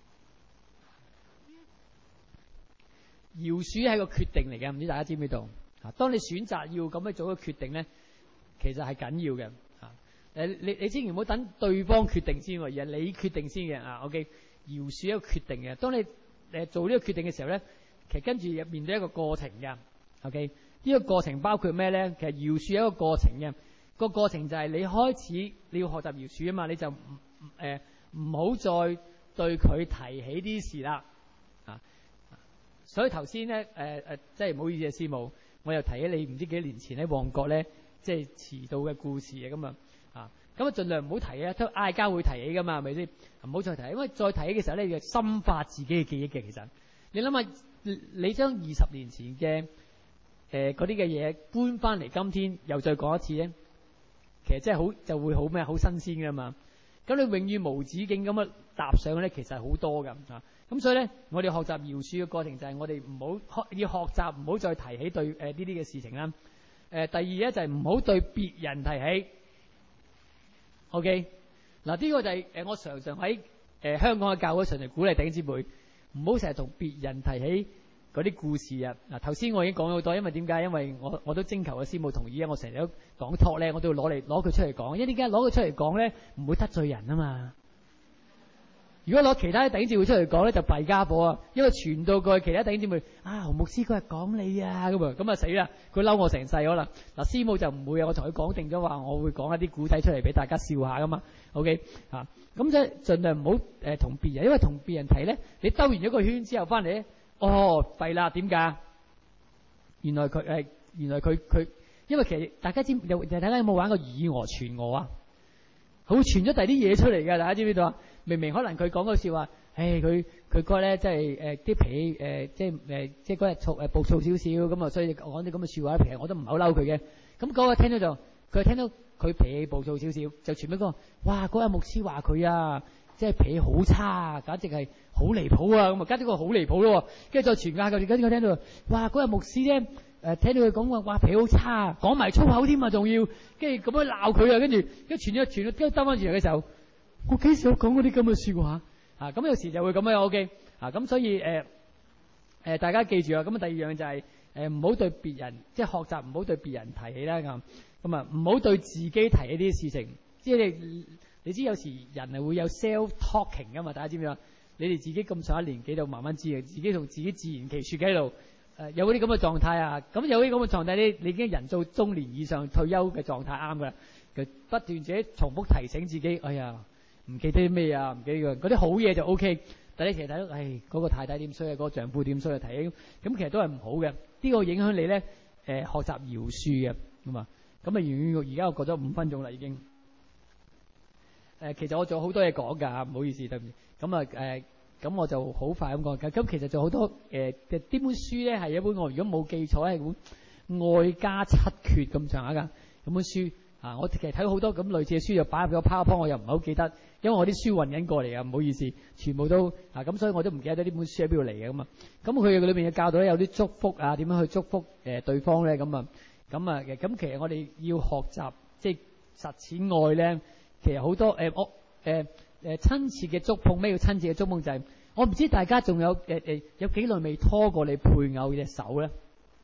饒恕係個決定嚟嘅，唔知大家知唔知道？啊！當你選擇要咁樣做一個決定咧，其實係緊要嘅。啊，誒你你千祈唔好等對方決定先，而係你決定先嘅。啊 ，OK，饒恕一個決定嘅。當你誒做呢個決定嘅時候咧，其實跟住入面對一個過程嘅。OK，呢個過程包括咩咧？其實饒恕係一個過程嘅。個過程就係你開始你要學習饒恕啊嘛，你就唔誒唔好再對佢提起啲事啦。啊，所以頭先咧誒誒，即係唔好意思啊，師母。我又提起你唔知幾年前喺旺角咧，即係遲到嘅故事啊咁啊，啊咁啊盡量唔好提啊，都嗌交會提起噶嘛，係咪先？唔好再提，因為再提起嘅時候咧，你就深化自己嘅記憶嘅。其實你諗下，你將二十年前嘅誒嗰啲嘅嘢搬翻嚟，今天又再講一次咧，其實真係好就會好咩？好新鮮噶嘛。咁你永遠無止境咁樣搭上咧，其實好多噶啊。咁所以咧，我哋學習饒恕嘅過程就係我哋唔好學要學習唔好再提起對誒呢啲嘅事情啦。誒、呃，第二咧就係唔好對別人提起。OK，嗱呢個就係、是、誒、呃、我常常喺誒、呃、香港嘅教會常常鼓勵弟兄姊妹唔好成日同別人提起嗰啲故事啊。嗱頭先我已經講咗好多，因為點解？因為我我都徵求個師母同意啊。我成日都講 talk 咧，我都要攞嚟攞佢出嚟講，因為點解攞佢出嚟講咧？唔會得罪人啊嘛。如果攞其他啲弟兄姊妹出嚟講咧，就弊家伙啊！因為傳到過去其他弟兄姊妹啊，何牧師佢係講你啊咁啊，咁啊死啦！佢嬲我成世可能嗱，師母就唔會啊，我同佢講定咗話，我會講一啲古仔出嚟俾大家笑下噶嘛。OK 啊，咁即係盡量唔好誒同別人，因為同別人提咧，你兜完咗個圈之後翻嚟咧，哦弊啦，點解？原來佢誒，原來佢佢，因為其實大家知有大家有冇玩過以訛傳訛啊？好傳咗第啲嘢出嚟㗎，大家知唔知道啊？明明可能佢講嗰笑話，誒佢佢嗰日咧，即係誒啲脾氣誒，即係誒即係嗰日躁誒暴躁少少咁啊，所以講啲咁嘅説話，平時我都唔係好嬲佢嘅。咁嗰個聽到就佢聽到佢脾氣暴躁少少，就傳俾個哇嗰日牧師話佢啊，即係脾氣好差，簡直係好離譜啊！咁啊，加咗個好離譜咯。跟住再傳下佢，跟住我聽到哇嗰日牧師咧誒聽到佢講話哇脾氣好差，講埋粗口添啊，仲要跟住咁樣鬧佢啊，跟住跟住傳咗傳咗，跟住兜翻轉嚟嘅時候。我幾時有講嗰啲咁嘅説話啊？咁有時就會咁樣 OK 啊？咁所以誒誒、呃，大家記住啊！咁第二樣就係誒唔好對別人，即係學習唔好對別人提起啦咁。咁啊，唔好對自己提起啲事情。即係你你知有時人係會有 self talking 噶嘛？大家知唔知啊？你哋自己咁上一年紀度慢慢知嘅，自己同自己自言其説喺度誒，有嗰啲咁嘅狀態啊。咁有啲咁嘅狀態咧，你已經人到中年以上退休嘅狀態啱噶啦。佢不斷自己重複提醒自己，哎呀〜唔記得啲咩啊？唔記得嗰啲好嘢就 O K，但係你其實睇到，唉，嗰個太太點衰啊，嗰個丈夫點衰啊，提起咁其實都係唔好嘅。呢個影響你咧，誒學習饒恕嘅咁啊。咁啊，而而家我過咗五分鐘啦，已經。誒，其實我仲有好多嘢講㗎，唔好意思，對唔住。咁啊誒，咁我就好快咁講。咁其實仲有好多誒嘅呢本書咧，係一本我如果冇記錯係本愛加七缺咁上下㗎，咁本書啊，我其實睇好多咁類似嘅書，就擺入咗 PowerPoint，我又唔係好記得，因為我啲書運緊過嚟啊，唔好意思，全部都啊咁，所以我都唔記得咗呢本書喺邊度嚟嘅咁啊。咁佢裏邊嘅教導咧有啲祝福啊，點樣去祝福誒對方咧咁啊，咁啊咁其實我哋要學習即係實踐愛咧，其實好多誒我誒誒親切嘅觸碰，咩叫親切嘅觸碰？就係我唔知大家仲有誒誒有幾耐未拖過你配偶嘅手咧？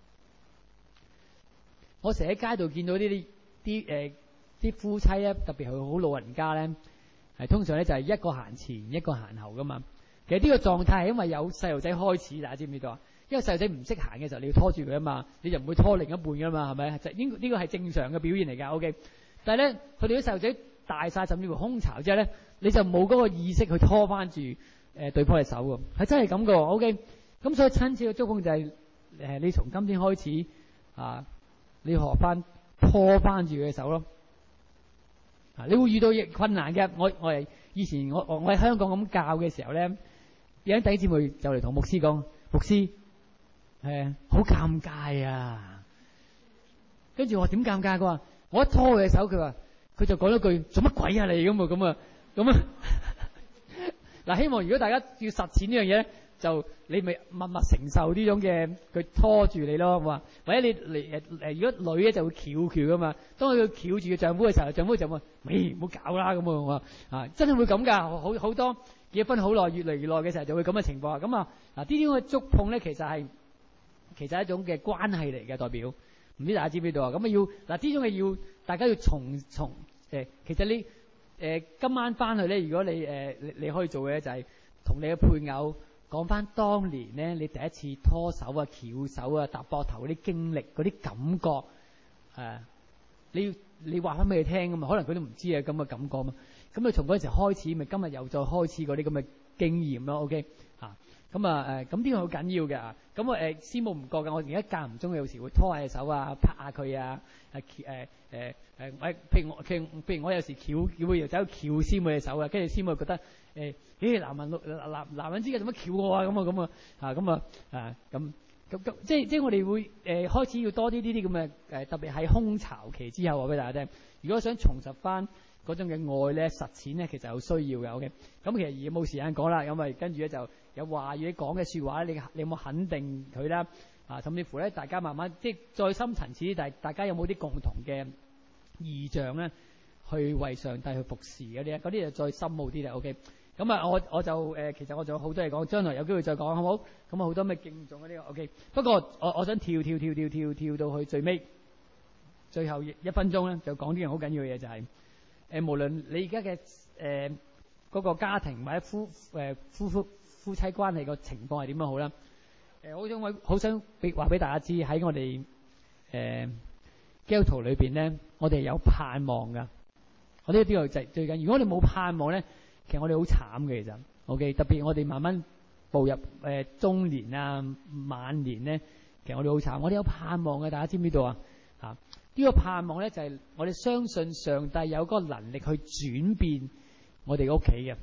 我成日喺街度見到呢啲啲誒啲夫妻咧，特別係好老人家咧，係通常咧就係一個行前一個行後噶嘛。其實呢個狀態係因為有細路仔開始，大家知唔知道啊？因為細路仔唔識行嘅時候，你要拖住佢啊嘛，你就唔會拖另一半噶嘛，係咪？就應呢個係正常嘅表現嚟㗎。OK，但係咧，佢哋啲細路仔大晒，甚至乎空巢之後咧，你就冇嗰個意識去拖翻住誒對方嘅手喎，係真係咁㗎。OK，咁所以親切嘅觸碰就係、是、誒你從今天開始啊。你要學翻拖翻住佢嘅手咯，啊！你會遇到困難嘅。我我係以前我我我喺香港咁教嘅時候咧，有啲弟兄姊妹就嚟同牧師講，牧師誒好尷尬啊！跟住我話點尷尬？佢話我一拖佢嘅手，佢話佢就講咗句做乜鬼啊你咁啊咁啊咁啊！嗱，希望如果大家要實踐呢樣嘢咧，就你咪默默承受呢種嘅佢拖住你咯，話或者你嚟誒誒，如果女咧就會翹住噶嘛，當佢翹住嘅丈夫嘅時候，丈夫就話：喂，唔好搞啦咁啊！啊，真係會咁㗎，好好多結婚好耐，越嚟越耐嘅時候就會咁嘅情況。咁啊嗱，呢啲咁嘅觸碰咧，其實係其實係一種嘅關係嚟嘅代表，唔知大家知唔知道啊？咁啊要嗱呢種嘅要大家要從從誒，其實你誒、呃、今晚翻去咧，如果你誒、呃、你，你可以做嘅就係同你嘅配偶。講翻當年咧，你第一次拖手啊、翹手啊、搭膊頭嗰啲經歷、嗰啲感覺，誒、啊，你你話翻俾佢聽㗎嘛？可能佢都唔知啊咁嘅感覺嘛。咁你從嗰陣時開始，咪今日又再開始嗰啲咁嘅經驗咯。OK，嚇，咁啊誒，咁呢個好緊要嘅啊。咁我誒師母唔覺㗎，我而家間唔中有時會拖下手啊、拍下佢啊、誒誒誒誒，我譬如我譬如譬如我有時翹翹會走去翹師母嘅手啊，跟住師母覺得。誒，咦？男人男男人之間做乜翹我啊？咁啊咁啊啊咁啊啊咁咁咁，即係即係我哋會誒、呃、開始要多啲呢啲咁嘅誒，特別喺空巢期之後話俾大家聽。如果想重拾翻嗰種嘅愛咧，實踐咧，其實好需要嘅。OK，咁其實而家冇時間講啦，咁咪跟住咧就有話語講嘅説話咧，你你有冇肯定佢啦？啊，甚至乎咧，大家慢慢即係再深層次啲，但係大家有冇啲共同嘅異象咧，去為上帝去服侍嗰啲嗰啲就再深奧啲啦。OK。咁啊，我我就誒、呃，其實我仲有好多嘢講，將來有機會再講，好唔好？咁啊，好多咩敬重嗰啲 OK。不過我我想跳跳跳跳跳跳到去最尾，最後一分鐘咧，就講啲樣好緊要嘅嘢，就係、是、誒、呃，無論你而家嘅誒嗰個家庭或者夫誒、呃、夫夫夫妻關係個情況係點樣好啦？誒、呃，好想我好想俾話俾大家知，喺我哋誒基督徒裏邊咧，我哋有盼望噶。我呢啲就最緊。如果你冇盼望咧，其實我哋好慘嘅，其實 OK， 特別我哋慢慢步入誒、呃、中年啊、晚年咧，其實我哋好慘。我哋有盼望嘅，大家知唔知道啊？啊，呢、這個盼望咧就係、是、我哋相信上帝有嗰個能力去轉變我哋屋企嘅。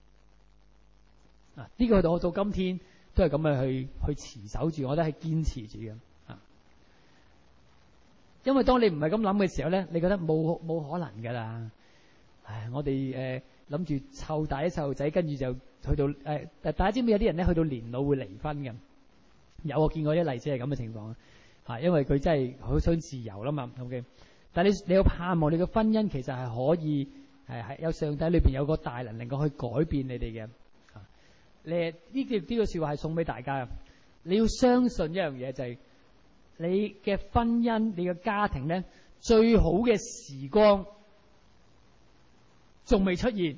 啊，呢、這個到到今天都係咁樣去去持守住，我覺得係堅持住嘅。啊，因為當你唔係咁諗嘅時候咧，你覺得冇冇可能㗎啦。唉，我哋誒。諗住湊大啲細路仔，跟住就去到誒、呃，大家知唔知有啲人咧去到年老會離婚嘅？有，我見過啲例子係咁嘅情況啊，因為佢真係好想自由啦嘛。OK，但係你你有盼望，你嘅婚姻其實係可以係係有上帝裏邊有個大能能夠去改變你哋嘅。啊，你呢句呢句說話係送俾大家嘅。你要相信一樣嘢就係、是、你嘅婚姻、你嘅家庭咧，最好嘅時光。仲未出現，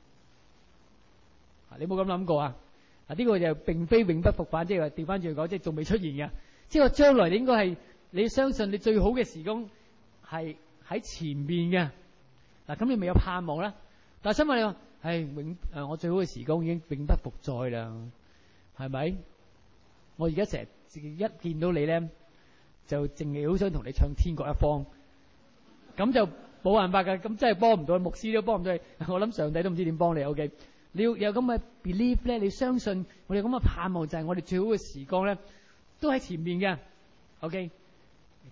啊！你冇咁諗過啊？啊！呢個就並非永不復返，即係話調翻轉講，即係仲未出現嘅。即係話將來你應該係你相信你最好嘅時光係喺前面嘅。嗱，咁你咪有盼望啦。但係新聞你話，唉，永誒，我最好嘅時光已經永不復再啦，係咪？我而家成日自己一見到你咧，就淨係好想同你唱《天國一方》，咁就。冇辦法㗎，咁真係幫唔到，牧師都幫唔到你。我諗上帝都唔知點幫你。OK，你要有咁嘅 belief 咧，你相信我哋咁嘅盼望就係我哋最好嘅時光咧，都喺前面嘅。OK，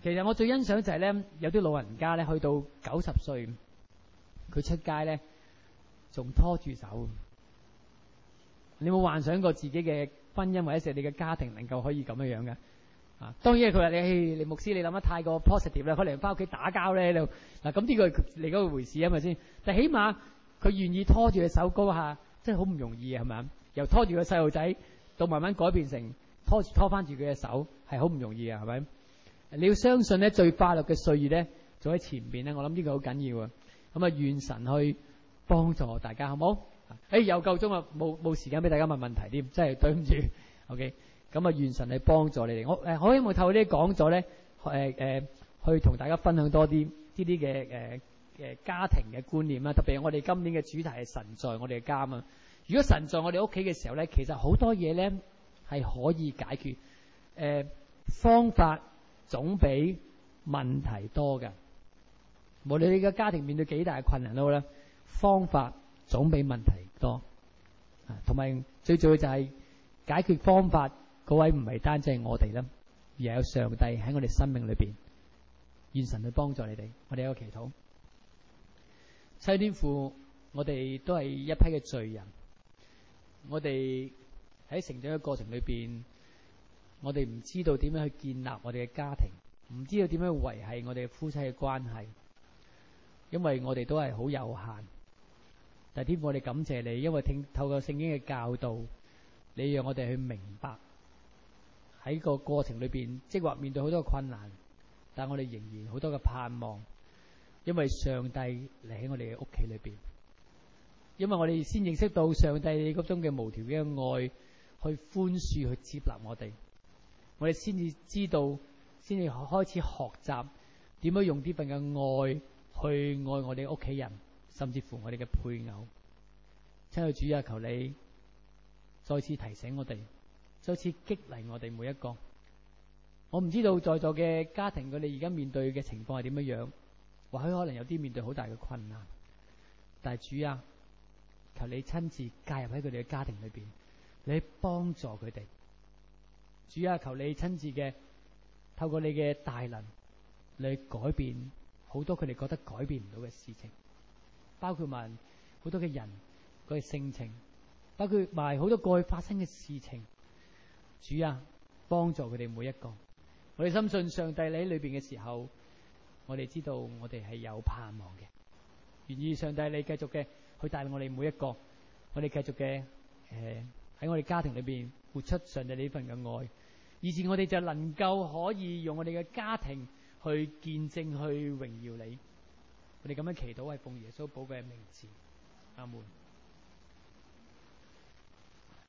其實我最欣賞就係咧，有啲老人家咧去到九十歲，佢出街咧仲拖住手。你有冇幻想過自己嘅婚姻或者係你嘅家庭能夠可以咁樣樣嘅？啊，當然佢話你，你牧師你諗得太過 positive 啦，可能翻屋企打交咧喺度嗱，咁呢個另一個回事啊嘛先。但起碼佢願意拖住隻手嗰下，真係好唔容易啊，係咪啊？由拖住個細路仔到慢慢改變成拖拖翻住佢嘅手，係好唔容易啊，係咪？你要相信咧，最快樂嘅歲月咧，就喺前邊咧。我諗呢個好緊要啊。咁啊，願神去幫助大家，好冇？誒，又夠鐘啊，冇冇時間俾大家問問題添，真係對唔住。OK，咁啊，願神去幫助你哋。我誒，我希望透過呢啲講座咧，誒誒，去同大家分享多啲呢啲嘅誒誒家庭嘅觀念啦。特別係我哋今年嘅主題係神在我哋嘅家啊。如果神在我哋屋企嘅時候咧，其實好多嘢咧係可以解決。誒，方法總比問題多嘅。無論你嘅家庭面對幾大嘅困難都好啦，方法總比問題多。啊，同埋最重要就係解決方法嗰位唔係單止係我哋啦，而係有上帝喺我哋生命裏邊，願神去幫助你哋。我哋有個祈禱。七天父，我哋都係一批嘅罪人，我哋喺成長嘅過程裏邊，我哋唔知道點樣去建立我哋嘅家庭，唔知道點樣去維繫我哋嘅夫妻嘅關係，因為我哋都係好有限。但係天父，我哋感謝你，因為聽透過聖經嘅教導，你讓我哋去明白喺個過程裏邊，即係話面對好多嘅困難，但我哋仍然好多嘅盼望，因為上帝嚟喺我哋嘅屋企裏邊，因為我哋先認識到上帝嗰種嘅無條件嘅愛，去寬恕、去接納我哋，我哋先至知道，先至開始學習點樣用呢份嘅愛去愛我哋屋企人，甚至乎我哋嘅配偶。親愛的主啊，求你再次提醒我哋，再次激勵我哋每一個。我唔知道在座嘅家庭佢哋而家面對嘅情況係點樣樣，或許可能有啲面對好大嘅困難，但係主啊，求你親自介入喺佢哋嘅家庭裏邊，你幫助佢哋。主啊，求你親自嘅透過你嘅大能，你改變好多佢哋覺得改變唔到嘅事情，包括埋好多嘅人佢嘅性情，包括埋好多過去發生嘅事情。主啊，幫助佢哋每一個。我哋深信上帝你喺裏邊嘅時候，我哋知道我哋係有盼望嘅。願意上帝你繼續嘅去帶領我哋每一個，我哋繼續嘅誒喺我哋家庭裏邊活出上帝呢份嘅愛，以至我哋就能夠可以用我哋嘅家庭去見證、去榮耀你。我哋咁樣祈禱係奉耶穌寶貴嘅名字，阿門。